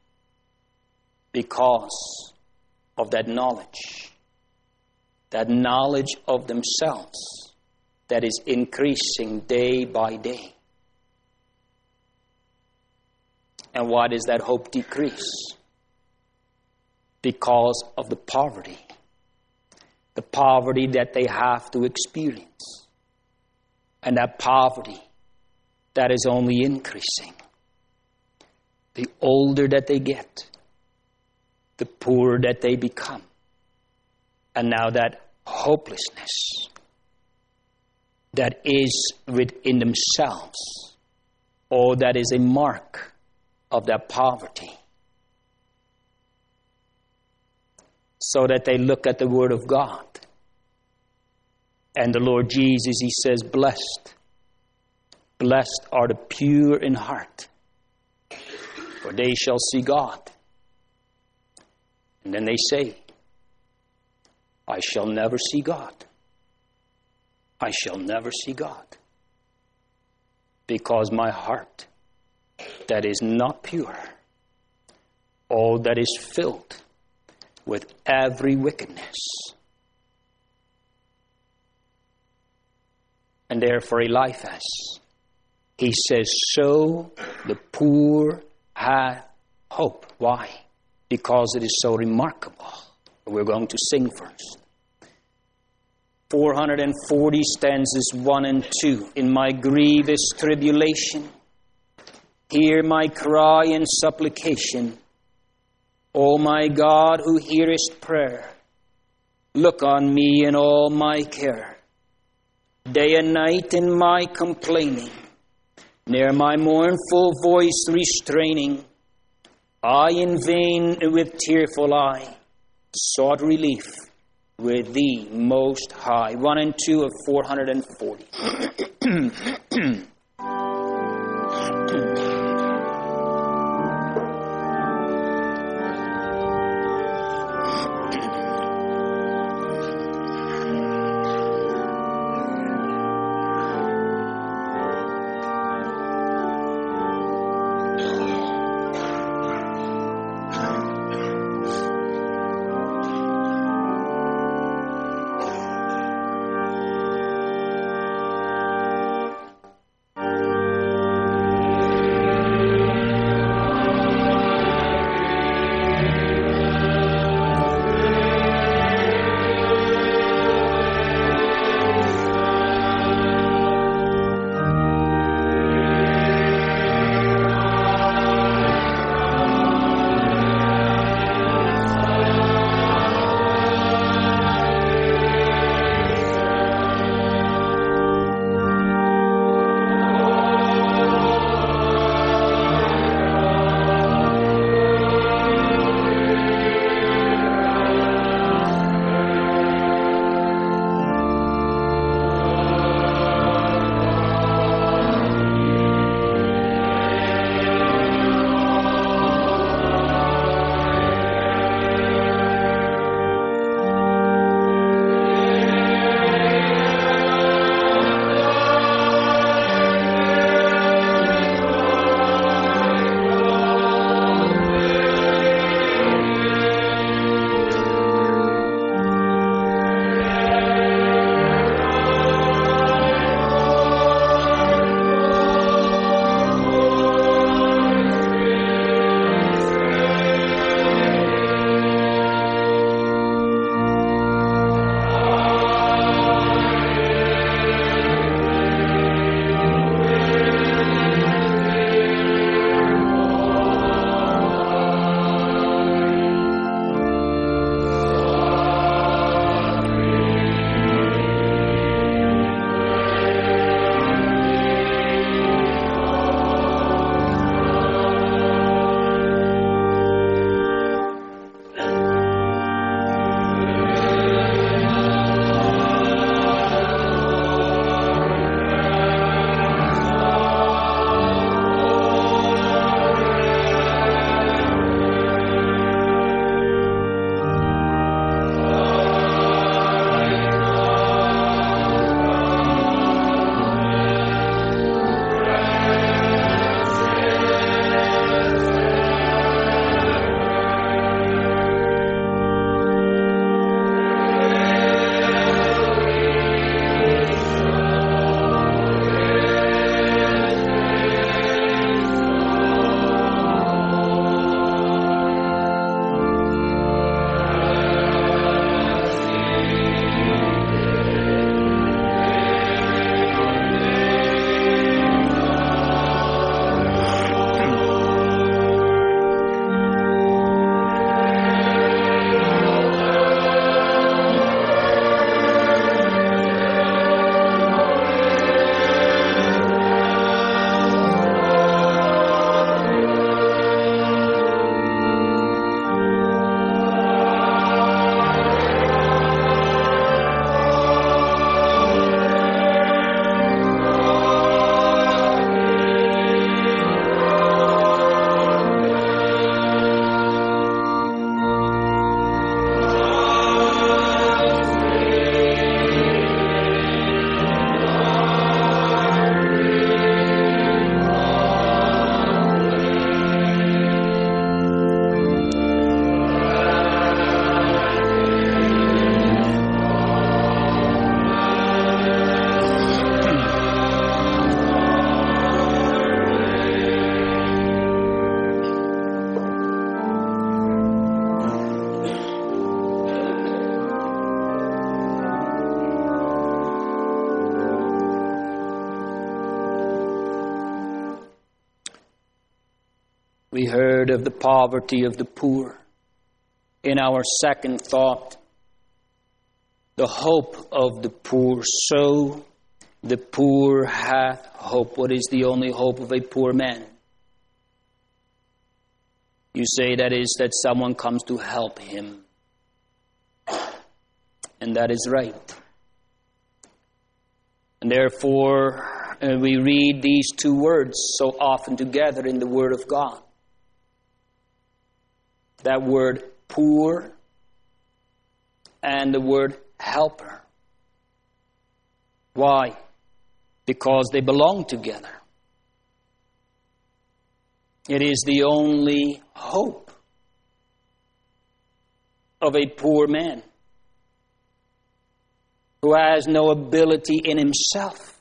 because of that knowledge, that knowledge of themselves that is increasing day by day. And why does that hope decrease? Because of the poverty. The poverty that they have to experience. And that poverty that is only increasing. The older that they get, the poorer that they become. And now that hopelessness that is within themselves, or that is a mark of that poverty. So that they look at the Word of God. And the Lord Jesus, He says, blessed. Blessed are the pure in heart, for they shall see God. And then they say, I shall never see God. I shall never see God. Because my heart that is not pure, all that is filled with every wickedness. And therefore Eliphaz, he says, so the poor have hope. Why? Because it is so remarkable. We're going to sing first. four hundred forty stanzas one and two. In my grievous tribulation, hear my cry and supplication. O my God, who hearest prayer, look on me in all my care. Day and night in my complaining, near my mournful voice restraining, I in vain with tearful eye sought relief with Thee Most High. One and two of four hundred forty. We heard of the poverty of the poor. In our second thought, the hope of the poor. So the poor hath hope. What is the only hope of a poor man? You say that is that someone comes to help him. And that is right. And therefore, uh, we read these two words so often together in the Word of God. That word poor and the word helper. Why? Because they belong together. It is the only hope of a poor man who has no ability in himself,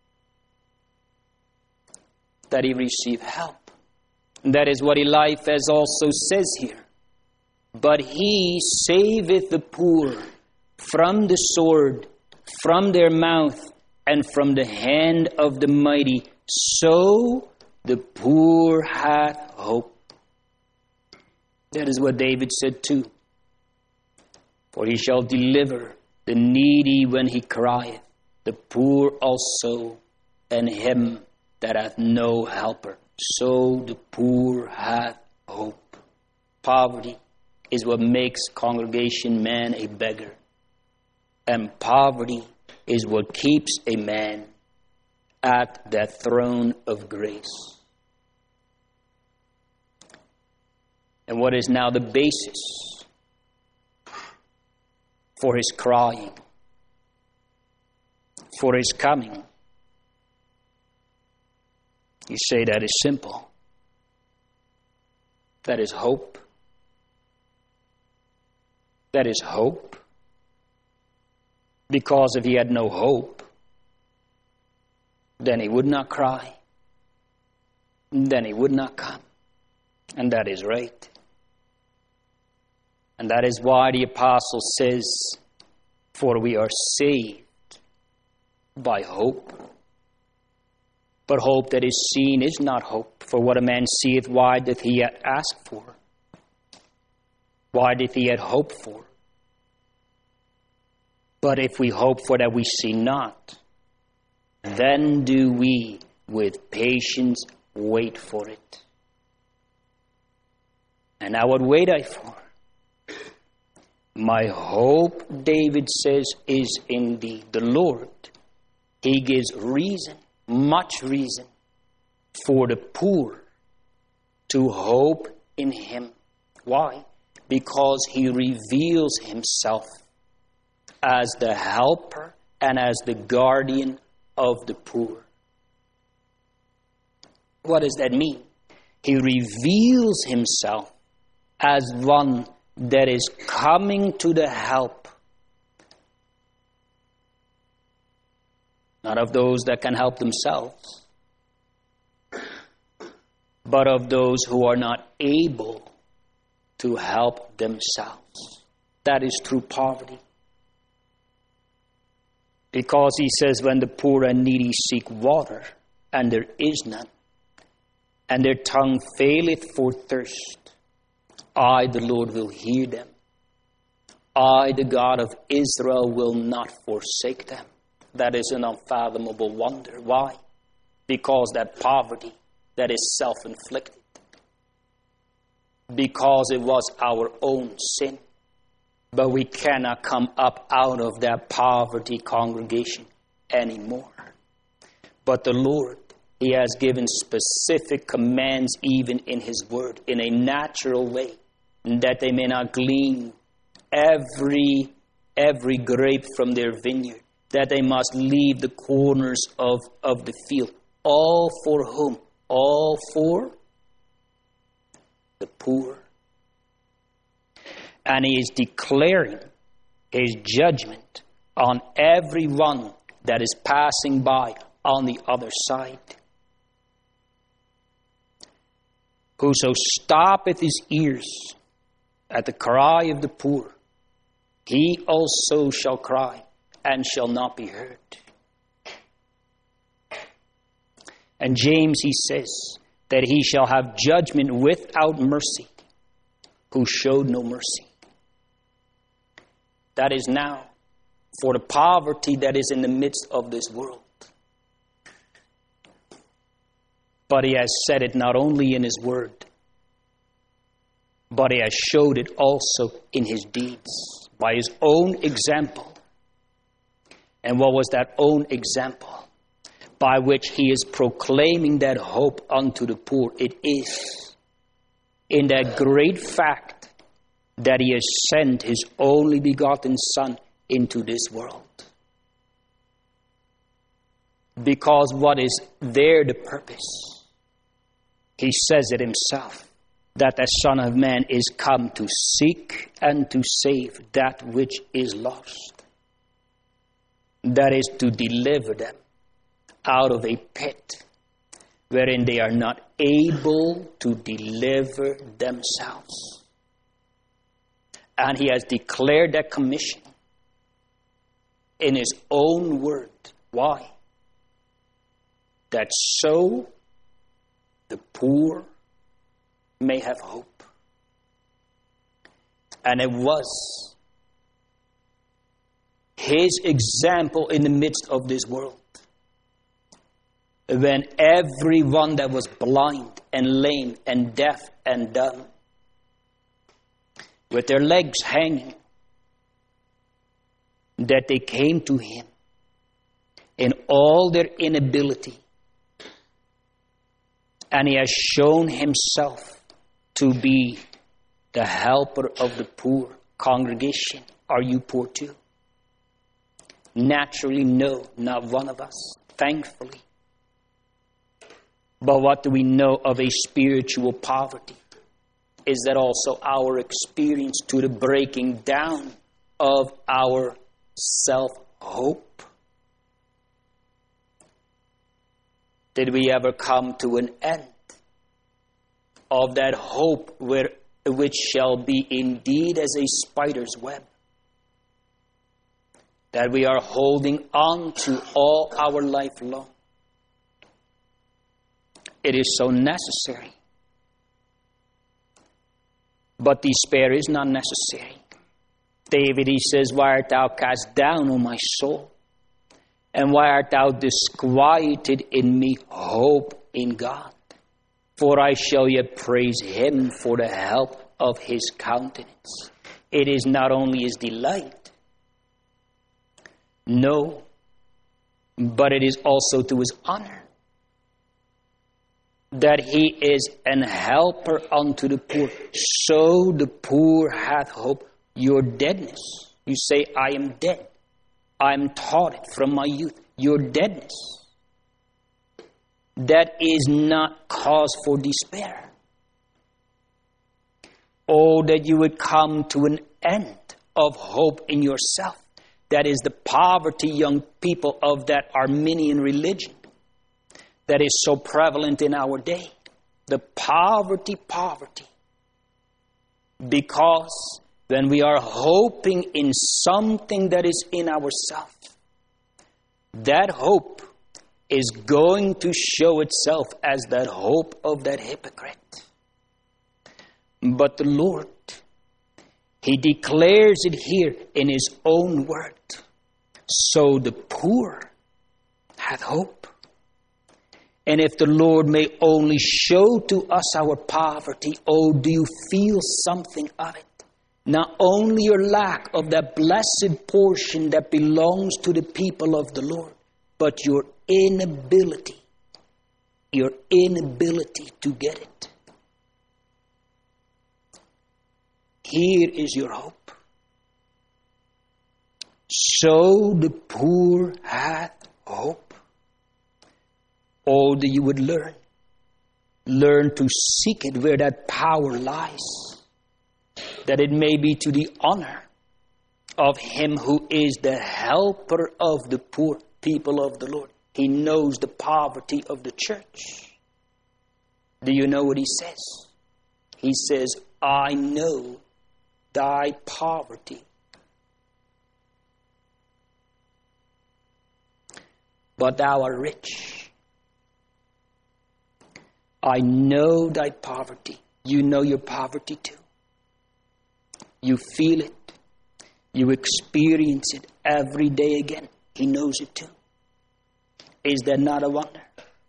that he receive help. And that is what Eliphaz also says here. But he saveth the poor from the sword, from their mouth, and from the hand of the mighty. So the poor hath hope. That is what David said too. For he shall deliver the needy when he crieth, the poor also, and him that hath no helper. So the poor hath hope. Poverty is what makes congregation man a beggar. And poverty is what keeps a man at that throne of grace. And what is now the basis for his crying, for his coming? You say that is simple. That is hope. That is hope. Because if he had no hope, then he would not cry. Then he would not come. And that is right. And that is why the apostle says, for we are saved by hope. But hope that is seen is not hope. For what a man seeth, why doth he yet ask for? Why doth he yet hope for? But if we hope for that we see not, then do we with patience wait for it. And now what wait I for? My hope, David says, is in thee, the Lord. He gives reason, much reason, for the poor to hope in him. Why? Because he reveals himself as the helper and as the guardian of the poor. What does that mean? He reveals himself as one that is coming to the help, not of those that can help themselves, but of those who are not able to help themselves. That is true poverty. Because he says, when the poor and needy seek water, and there is none, and their tongue faileth for thirst, I, the Lord, will hear them. I, the God of Israel, will not forsake them. That is an unfathomable wonder. Why? Because that poverty, that is self-inflicted. Because it was our own sin. But we cannot come up out of that poverty, congregation, anymore. But the Lord, He has given specific commands even in His Word, in a natural way, that they may not glean every, every grape from their vineyard, that they must leave the corners of, of the field. All for whom? All for the poor. And He is declaring His judgment on everyone that is passing by on the other side. Whoso stoppeth his ears at the cry of the poor, he also shall cry and shall not be heard. And James, he says, that he shall have judgment without mercy, who showed no mercy. That is now for the poverty that is in the midst of this world. But he has said it not only in his word, but he has showed it also in his deeds, by his own example. And what was that own example? By which he is proclaiming that hope unto the poor. It is in that great fact that he has sent his only begotten Son into this world. Because what is there the purpose? He says it himself, that the Son of Man is come to seek and to save that which is lost. That is to deliver them out of a pit wherein they are not able to deliver themselves. And he has declared that commission in his own word. Why? That so the poor may have hope. And it was his example in the midst of this world, when everyone that was blind and lame and deaf and dumb, with their legs hanging, that they came to him in all their inability. And he has shown himself to be the helper of the poor. Congregation, are you poor too? Naturally, no, not one of us, thankfully. But what do we know of a spiritual poverty? Is that also our experience to the breaking down of our self-hope? Did we ever come to an end of that hope where, which shall be indeed as a spider's web, that we are holding on to all our life long? It is so necessary. But despair is not necessary. David, he says, why art thou cast down, O my soul? And why art thou disquieted in me? Hope in God. For I shall yet praise him for the help of his countenance. It is not only his delight, no, but it is also to his honor, that he is an helper unto the poor. So the poor hath hope. Your deadness. You say, I am dead. I am taught it from my youth. Your deadness. That is not cause for despair. Oh, that you would come to an end of hope in yourself. That is the poverty, young people, of that Arminian religion that is so prevalent in our day. The poverty, poverty. Because when we are hoping in something that is in ourselves, that hope is going to show itself as that hope of that hypocrite. But the Lord, he declares it here in his own word. So the poor hath hope. And if the Lord may only show to us our poverty, oh, do you feel something of it? Not only your lack of that blessed portion that belongs to the people of the Lord, but your inability, your inability to get it. Here is your hope. So the poor hath hope. Oh, that you would learn. Learn to seek it where that power lies. That it may be to the honor of him who is the helper of the poor people of the Lord. He knows the poverty of the church. Do you know what he says? He says, I know thy poverty. But thou art rich. I know thy poverty. You know your poverty too. You feel it. You experience it every day again. He knows it too. Is that not a wonder?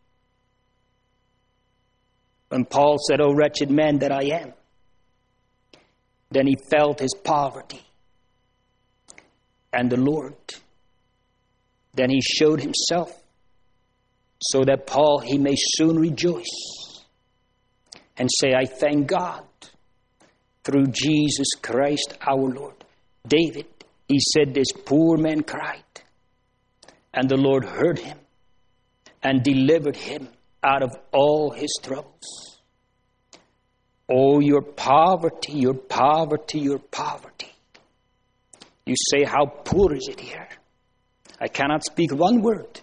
When Paul said, "O wretched man that I am," then he felt his poverty. And the Lord, then he showed himself, so that Paul, he may soon rejoice and say, "I thank God through Jesus Christ our Lord." David, he said, "This poor man cried, and the Lord heard him and delivered him out of all his troubles." Oh, your poverty, your poverty, your poverty. You say, "How poor is it here? I cannot speak one word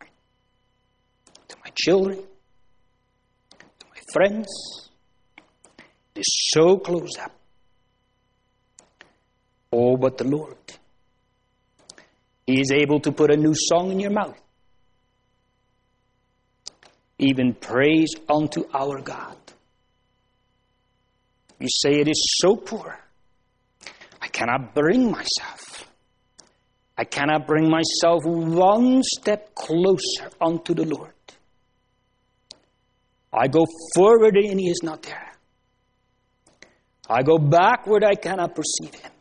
to my children, to my friends. It is so closed up." Oh, but the Lord, He is able to put a new song in your mouth. Even praise unto our God. You say, "It is so poor. I cannot bring myself. I cannot bring myself one step closer unto the Lord. I go forward and He is not there. I go backward, I cannot perceive Him."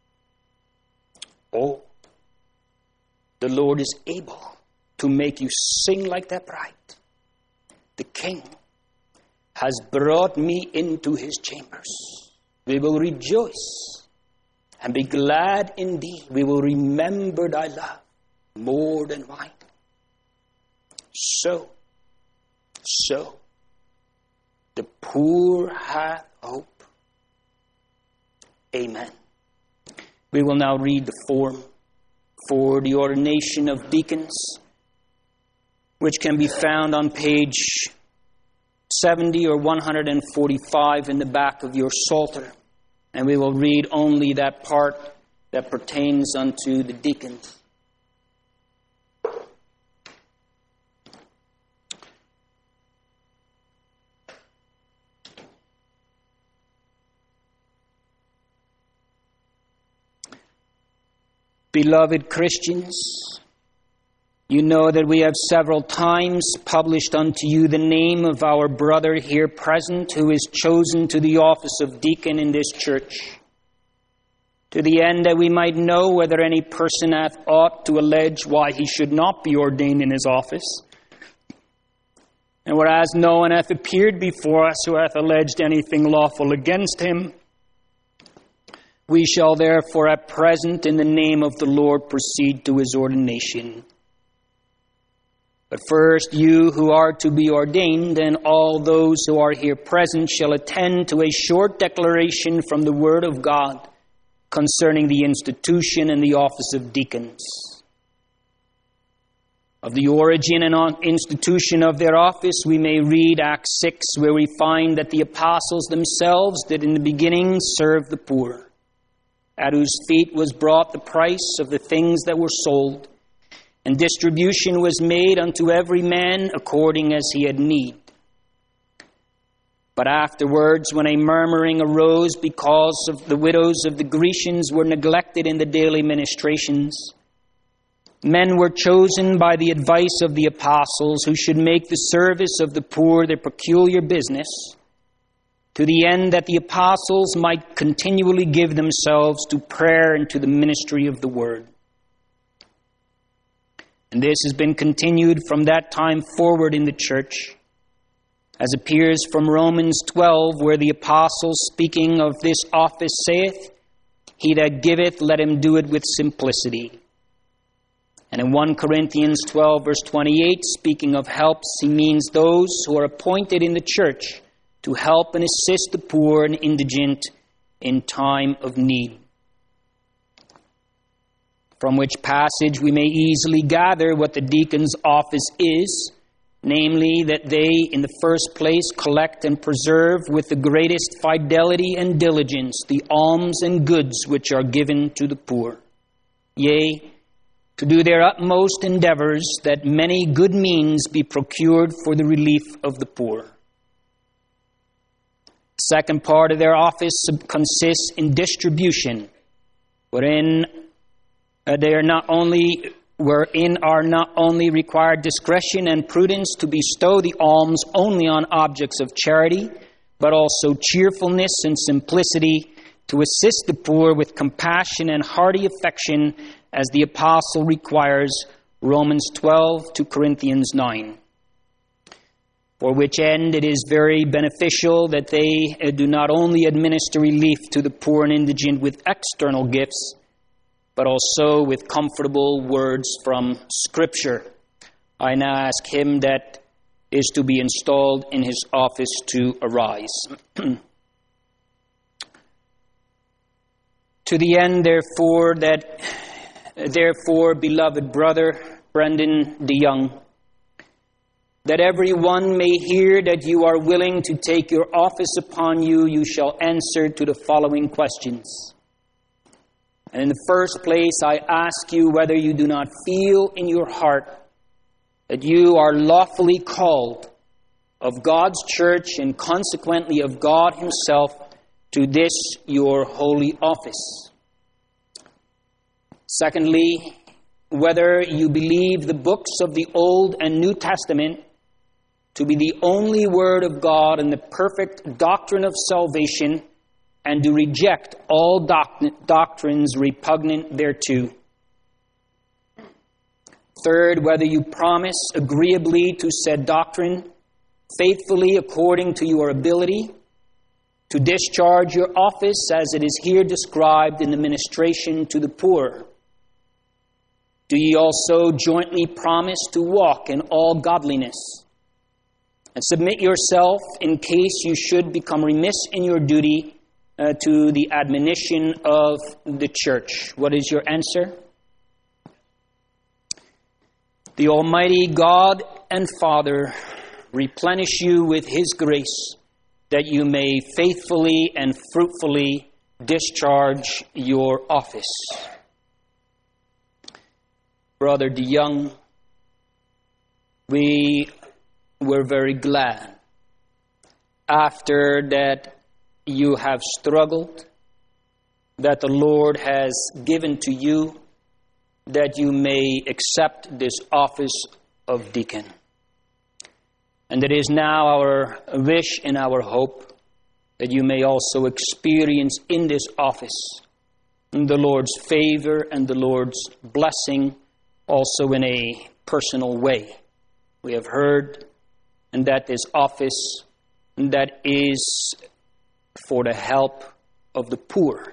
Oh, the Lord is able to make you sing like that bride. The King has brought me into His chambers. We will rejoice and be glad indeed. We will remember thy love more than wine. So, so, the poor have hope. Amen. We will now read the form for the ordination of deacons, which can be found on page seventy or one hundred forty-five in the back of your Psalter. And we will read only that part that pertains unto the deacons. Beloved Christians, you know that we have several times published unto you the name of our brother here present who is chosen to the office of deacon in this church, to the end that we might know whether any person hath aught to allege why he should not be ordained in his office. And whereas no one hath appeared before us who hath alleged anything lawful against him, we shall therefore at present in the name of the Lord proceed to his ordination. But first, you who are to be ordained and all those who are here present shall attend to a short declaration from the Word of God concerning the institution and the office of deacons. Of the origin and institution of their office, we may read Acts six, where we find that the apostles themselves did in the beginning serve the poor, at whose feet was brought the price of the things that were sold, and distribution was made unto every man according as he had need. But afterwards, when a murmuring arose because of the widows of the Grecians were neglected in the daily ministrations, men were chosen by the advice of the apostles who should make the service of the poor their peculiar business, to the end that the apostles might continually give themselves to prayer and to the ministry of the word. And this has been continued from that time forward in the church, as appears from Romans twelve, where the apostle, speaking of this office, saith, "He that giveth, let him do it with simplicity." And in First Corinthians twelve, verse twenty-eight, speaking of helps, he means those who are appointed in the church to help and assist the poor and indigent in time of need. From which passage we may easily gather what the deacon's office is, namely that they, in the first place, collect and preserve with the greatest fidelity and diligence the alms and goods which are given to the poor. Yea, to do their utmost endeavors that many good means be procured for the relief of the poor. Second part of their office consists in distribution, wherein uh, they are not only wherein are not only required discretion and prudence to bestow the alms only on objects of charity, but also cheerfulness and simplicity to assist the poor with compassion and hearty affection, as the apostle requires, Romans twelve to Corinthians nine. For which end it is very beneficial that they do not only administer relief to the poor and indigent with external gifts, but also with comfortable words from Scripture. I now ask him that is to be installed in his office to arise. To the end, therefore, that, therefore, beloved brother Brendan DeYoung, that everyone may hear that you are willing to take your office upon you, you shall answer to the following questions. And in the first place, I ask you whether you do not feel in your heart that you are lawfully called of God's church and consequently of God himself to this your holy office. Secondly, whether you believe the books of the Old and New Testament to be the only word of God and the perfect doctrine of salvation, and to reject all doc- doctrines repugnant thereto. Third, whether you promise agreeably to said doctrine, faithfully according to your ability, to discharge your office as it is here described in the ministration to the poor. Do ye also jointly promise to walk in all godliness, and submit yourself in case you should become remiss in your duty uh, to the admonition of the church? What is your answer? The Almighty God and Father replenish you with his grace, that you may faithfully and fruitfully discharge your office. Brother DeYoung, we were very glad after that you have struggled, that the Lord has given to you, that you may accept this office of deacon. And it is now our wish and our hope that you may also experience in this office the Lord's favor and the Lord's blessing also in a personal way. We have heard and that this office that is for the help of the poor.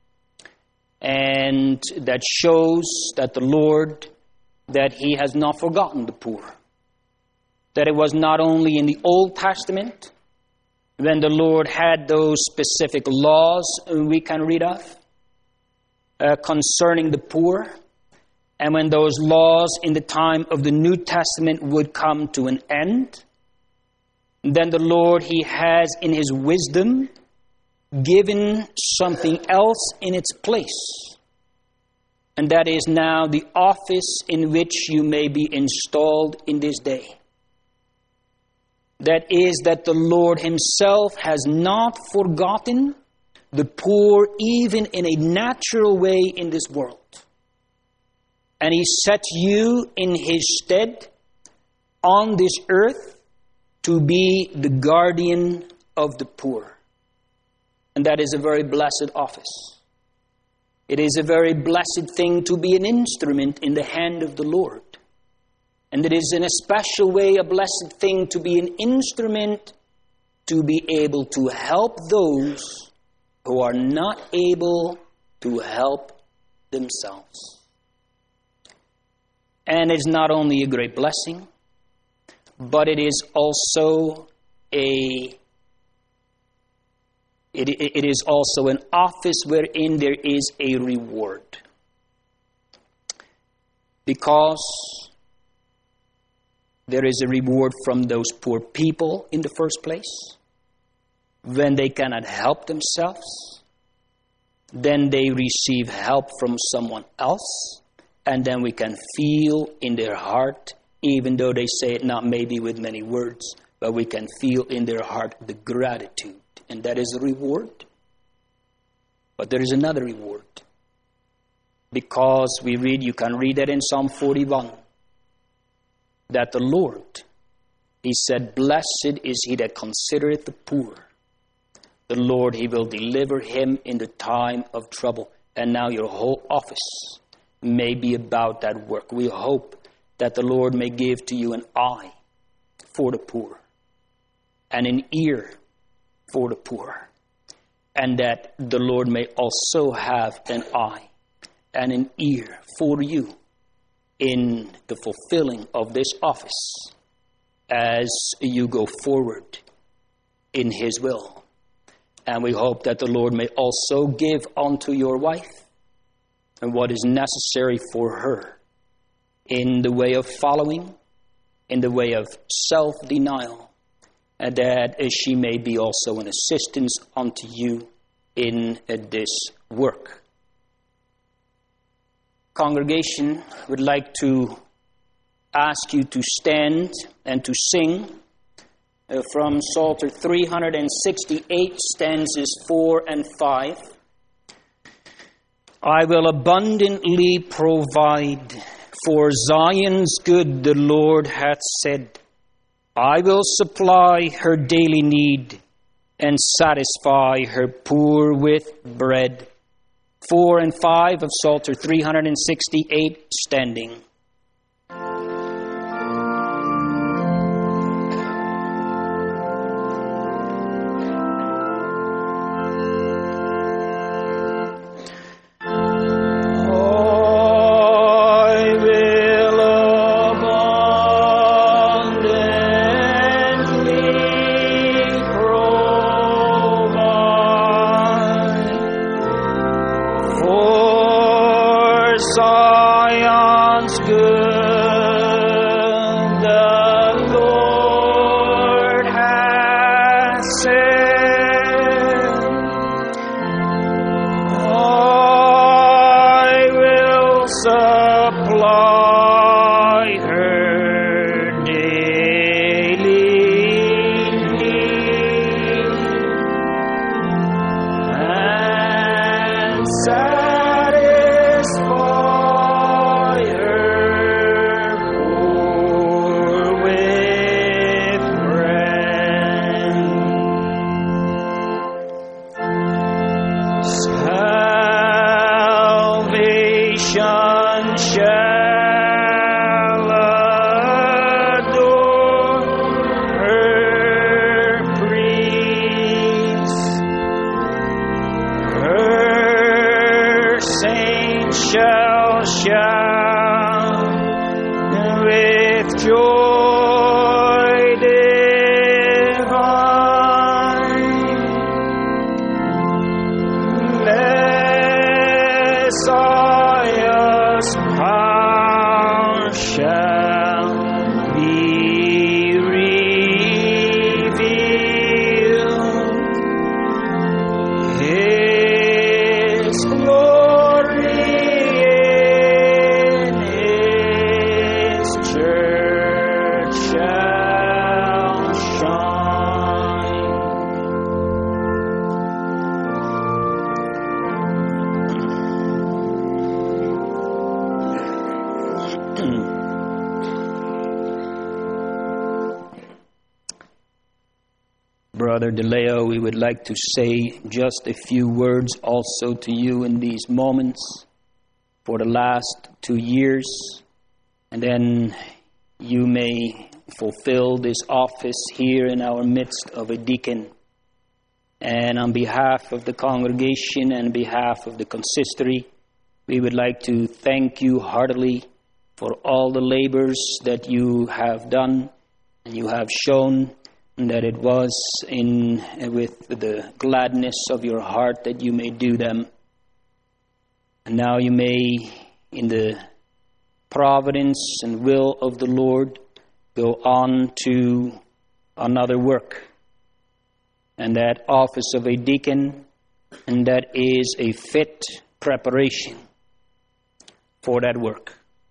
And that shows that the Lord, that he has not forgotten the poor. That it was not only in the Old Testament, when the Lord had those specific laws we can read of uh, concerning the poor, and when those laws in the time of the New Testament would come to an end, then the Lord, he has in his wisdom given something else in its place. And that is now the office in which you may be installed in this day. That is that the Lord himself has not forgotten the poor even in a natural way in this world. And he set you in his stead on this earth to be the guardian of the poor. And that is a very blessed office. It is a very blessed thing to be an instrument in the hand of the Lord. And it is in a special way a blessed thing to be an instrument to be able to help those who are not able to help themselves. And it's not only a great blessing, but it is also a it, it is also an office wherein there is a reward. Because there is a reward from those poor people in the first place. When they cannot help themselves, then they receive help from someone else, and then we can feel in their heart, even though they say it not maybe with many words, but we can feel in their heart the gratitude and that is a reward. But there is another reward. Because we read, you can read that in Psalm forty-one, that the Lord, He said, blessed is he that considereth the poor. The Lord, He will deliver him in the time of trouble. And now your whole office may be about that work. We hope that the Lord may give to you an eye for the poor, and an ear for the poor, and that the Lord may also have an eye and an ear for you in the fulfilling of this office as you go forward in His will. And we hope that the Lord may also give unto your wife and what is necessary for her in the way of following, in the way of self-denial, and that she may be also an assistance unto you in this work. Congregation, would like to ask you to stand and to sing uh, from Psalter three sixty-eight, stanzas four and five. I will abundantly provide for Zion's good, the Lord hath said. I will supply her daily need and satisfy her poor with bread. Four and five of Psalter three sixty-eight, standing. Brother DeLeo, we would like to say just a few words also to you in these moments for the last two years, and then you may fulfill this office here in our midst of a deacon. And on behalf of the congregation and behalf of the consistory, we would like to thank you heartily for all the labors that you have done and you have shown, and that it was in with the gladness of your heart that you may do them. And now you may, in the providence and will of the Lord, go on to another work. And that office of a deacon, and that is a fit preparation for that work.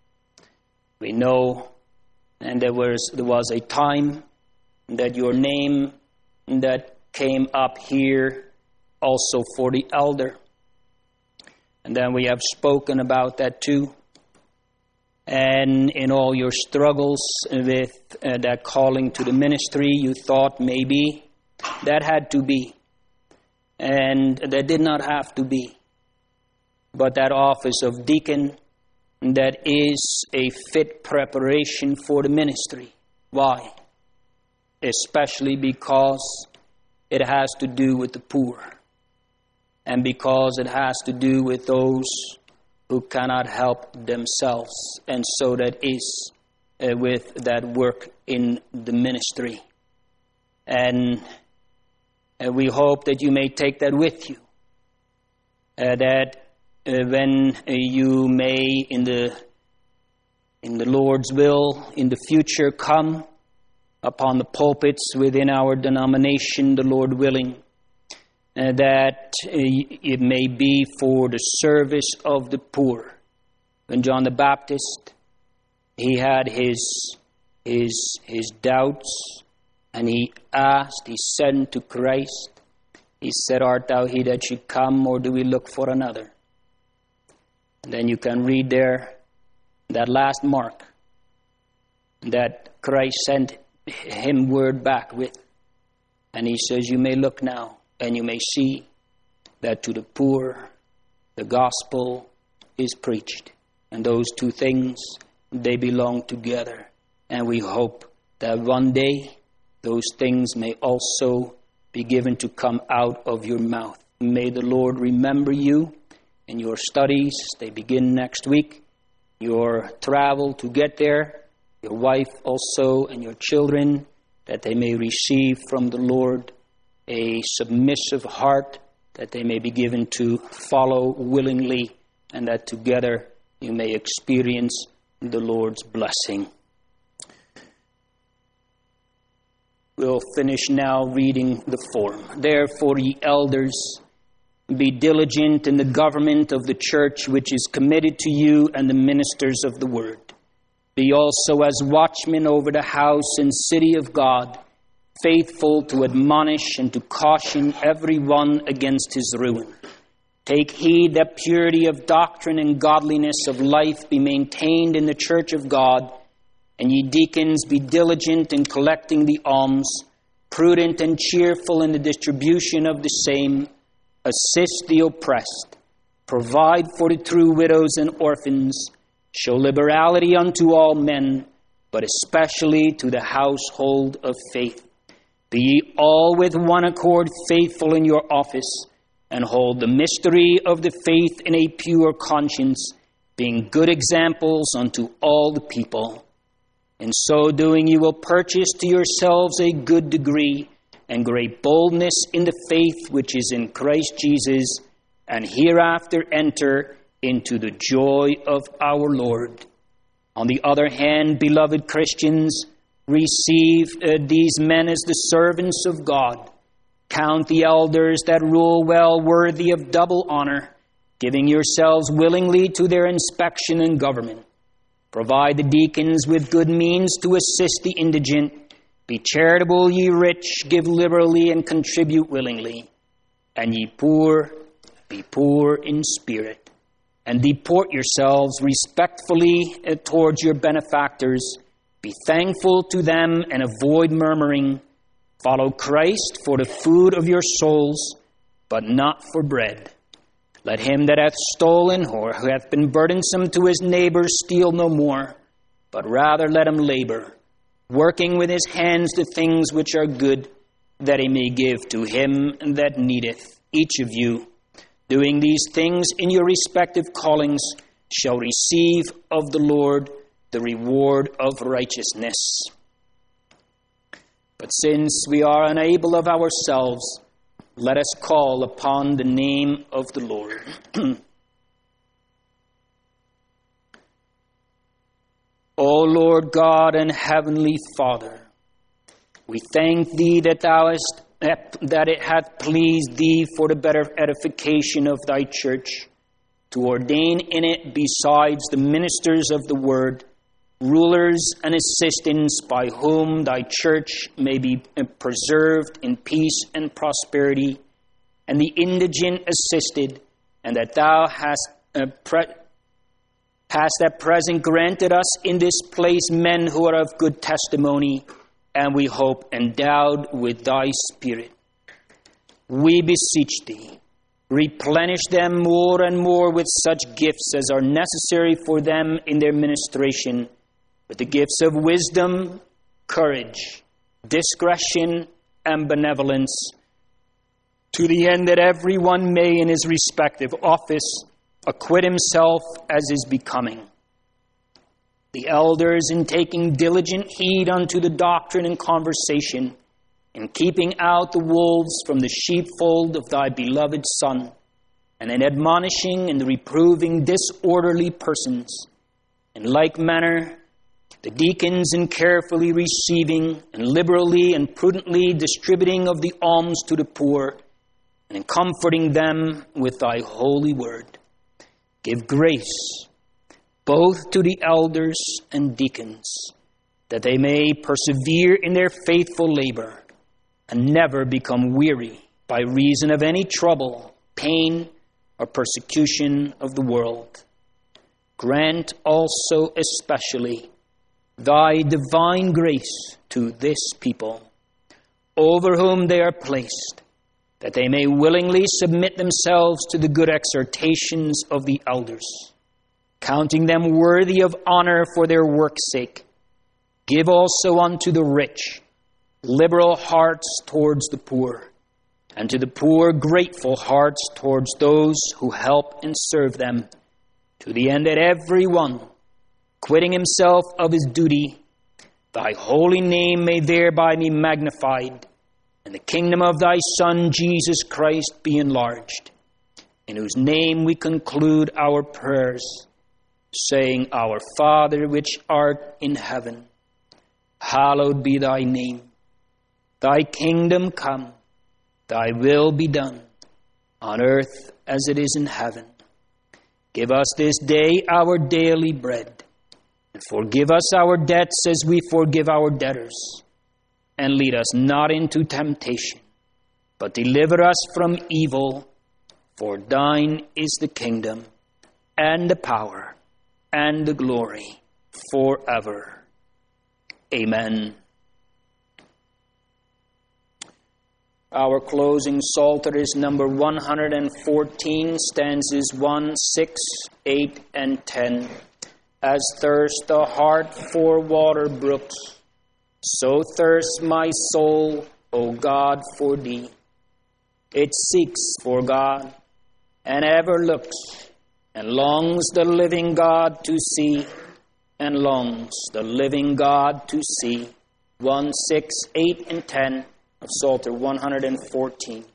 We know, and there was there was a time that your name that came up here also for the elder. And then we have spoken about that too. And in all your struggles with uh, that calling to the ministry, you thought maybe that had to be. And that did not have to be. But that office of deacon, that is a fit preparation for the ministry. Why? Especially because it has to do with the poor. And because it has to do with those who cannot help themselves. And so that is uh, with that work in the ministry. And uh, we hope that you may take that with you. Uh, that uh, when uh, you may in the in the Lord's will in the future come upon the pulpits within our denomination, the Lord willing, Uh, that uh, it may be for the service of the poor. When John the Baptist, he had his his his doubts, and he asked, he said unto Christ, he said, art thou he that should come, or do we look for another? And then you can read there that last mark that Christ sent him word back with. And he says, you may look now, and you may see that to the poor, the gospel is preached. And those two things, they belong together. And we hope that one day, those things may also be given to come out of your mouth. May the Lord remember you in your studies. They begin next week. Your travel to get there, your wife also, and your children, that they may receive from the Lord a submissive heart, that they may be given to follow willingly, and that together you may experience the Lord's blessing. We'll finish now reading the form. Therefore, ye elders, be diligent in the government of the church which is committed to you, and the ministers of the word. Be also as watchmen over the house and city of God, faithful to admonish and to caution every one against his ruin. Take heed that purity of doctrine and godliness of life be maintained in the church of God, and ye deacons be diligent in collecting the alms, prudent and cheerful in the distribution of the same, assist the oppressed, provide for the true widows and orphans, show liberality unto all men, but especially to the household of faith. Be ye all with one accord faithful in your office, and hold the mystery of the faith in a pure conscience, being good examples unto all the people. In so doing you will purchase to yourselves a good degree and great boldness in the faith which is in Christ Jesus, and hereafter enter into the joy of our Lord. On the other hand, beloved Christians, receive uh, these men as the servants of God. Count the elders that rule well worthy of double honor, giving yourselves willingly to their inspection and government. Provide the deacons with good means to assist the indigent. Be charitable, ye rich, give liberally and contribute willingly. And ye poor, be poor in spirit. And deport yourselves respectfully towards your benefactors. Be thankful to them and avoid murmuring. Follow Christ for the food of your souls, but not for bread. Let him that hath stolen or who hath been burdensome to his neighbor steal no more, but rather let him labor, working with his hands the things which are good, that he may give to him that needeth. Each of you, doing these things in your respective callings, shall receive of the Lord the reward of righteousness. But since we are unable of ourselves, let us call upon the name of the Lord. O Lord God and Heavenly Father, we thank Thee that Thou hast, that it hath pleased Thee for the better edification of Thy church, to ordain in it, besides the ministers of the word, rulers and assistants, by whom thy church may be preserved in peace and prosperity, and the indigent assisted, and that thou hast, uh, pre- hast at present granted us in this place men who are of good testimony, and we hope endowed with thy Spirit. We beseech thee, replenish them more and more with such gifts as are necessary for them in their ministration, with the gifts of wisdom, courage, discretion, and benevolence, to the end that everyone may in his respective office acquit himself as is becoming. The elders, in taking diligent heed unto the doctrine and conversation, in keeping out the wolves from the sheepfold of thy beloved Son, and in admonishing and reproving disorderly persons, in like manner, the deacons, in carefully receiving and liberally and prudently distributing of the alms to the poor, and in comforting them with thy holy word. Give grace both to the elders and deacons, that they may persevere in their faithful labor, and never become weary by reason of any trouble, pain, or persecution of the world. Grant also especially thy divine grace to this people, over whom they are placed, that they may willingly submit themselves to the good exhortations of the elders, counting them worthy of honor for their work's sake. Give also unto the rich liberal hearts towards the poor, and to the poor grateful hearts towards those who help and serve them, to the end that every one, quitting himself of his duty, thy holy name may thereby be magnified, and the kingdom of thy Son, Jesus Christ, be enlarged, in whose name we conclude our prayers, saying, Our Father, which art in heaven, hallowed be thy name. Thy kingdom come, thy will be done, on earth as it is in heaven. Give us this day our daily bread, and forgive us our debts as we forgive our debtors. And lead us not into temptation, but deliver us from evil. For thine is the kingdom, and the power, and the glory, forever. Amen. Our closing psalter is number one hundred fourteen, stanzas one, six, eight, and ten. As thirsts the heart for water brooks, so thirsts my soul, O God, for thee. It seeks for God, and ever looks, and longs the living God to see, and longs the living God to see. one, six, eight, and ten. Of Psalter one hundred fourteen.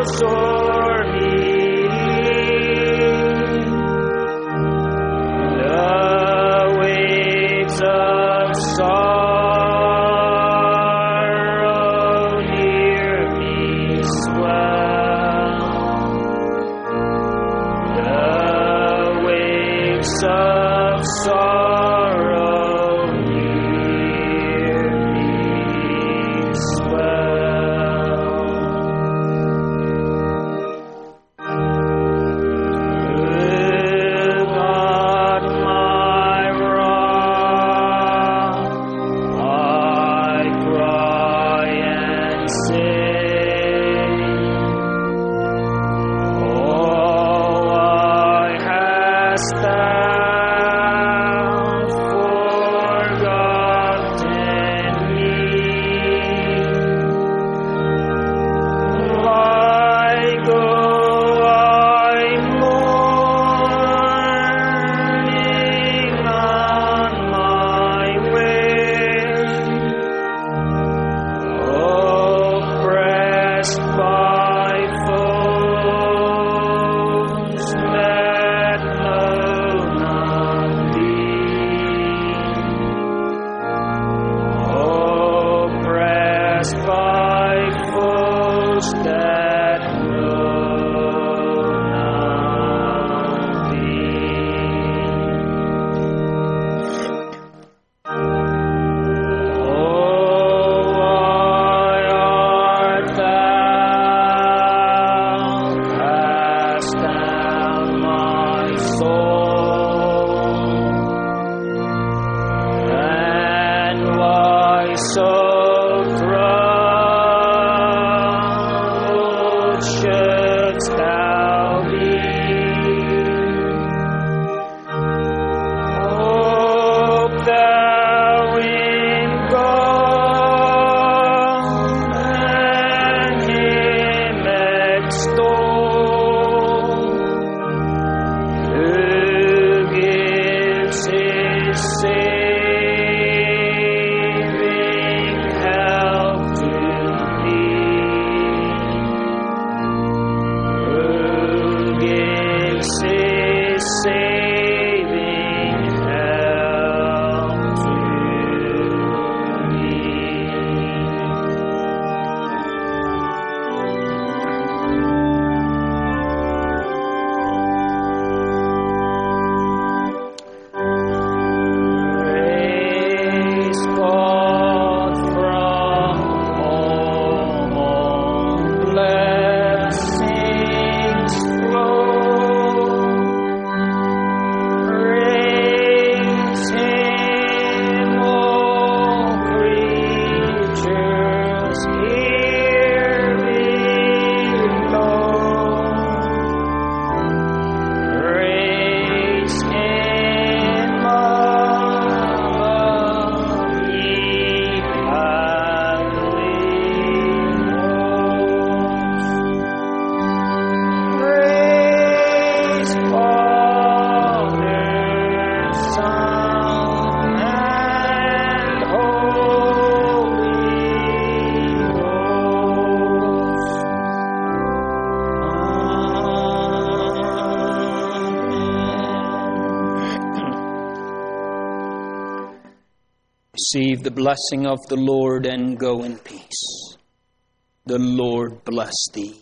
Receive the blessing of the Lord and go in peace. The Lord bless thee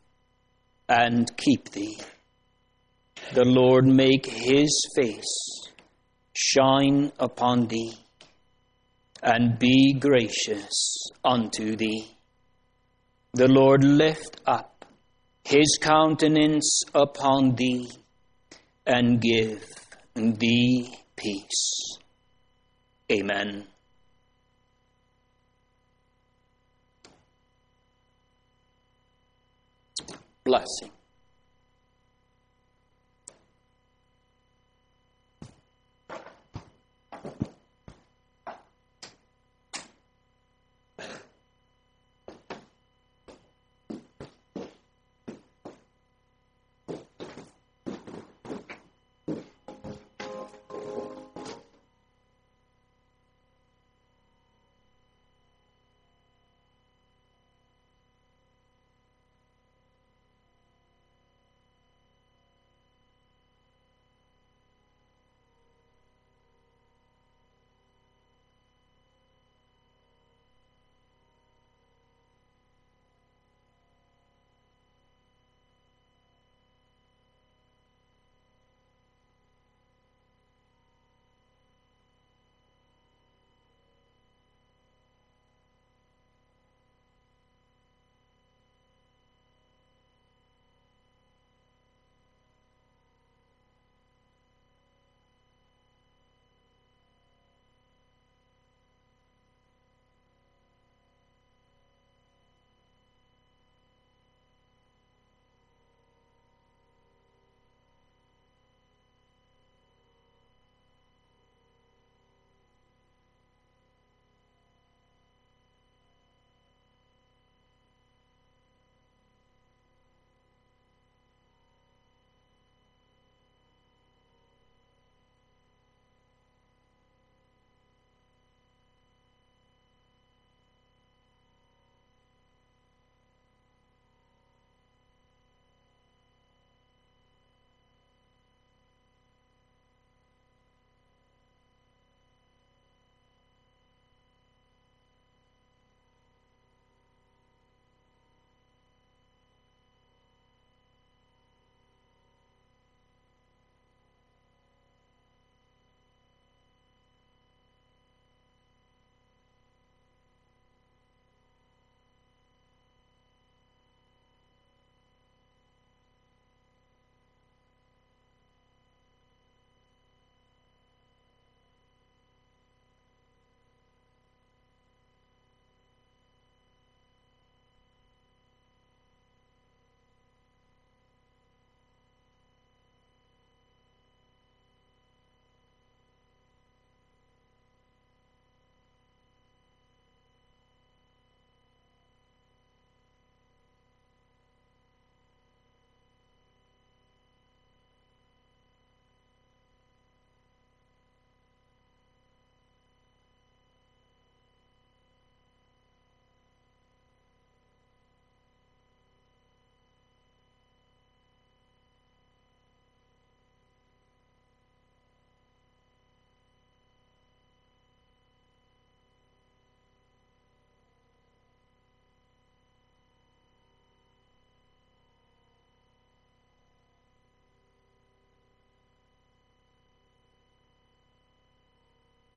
and keep thee. The Lord make his face shine upon thee and be gracious unto thee. The Lord lift up his countenance upon thee and give thee peace. Amen. Blessing.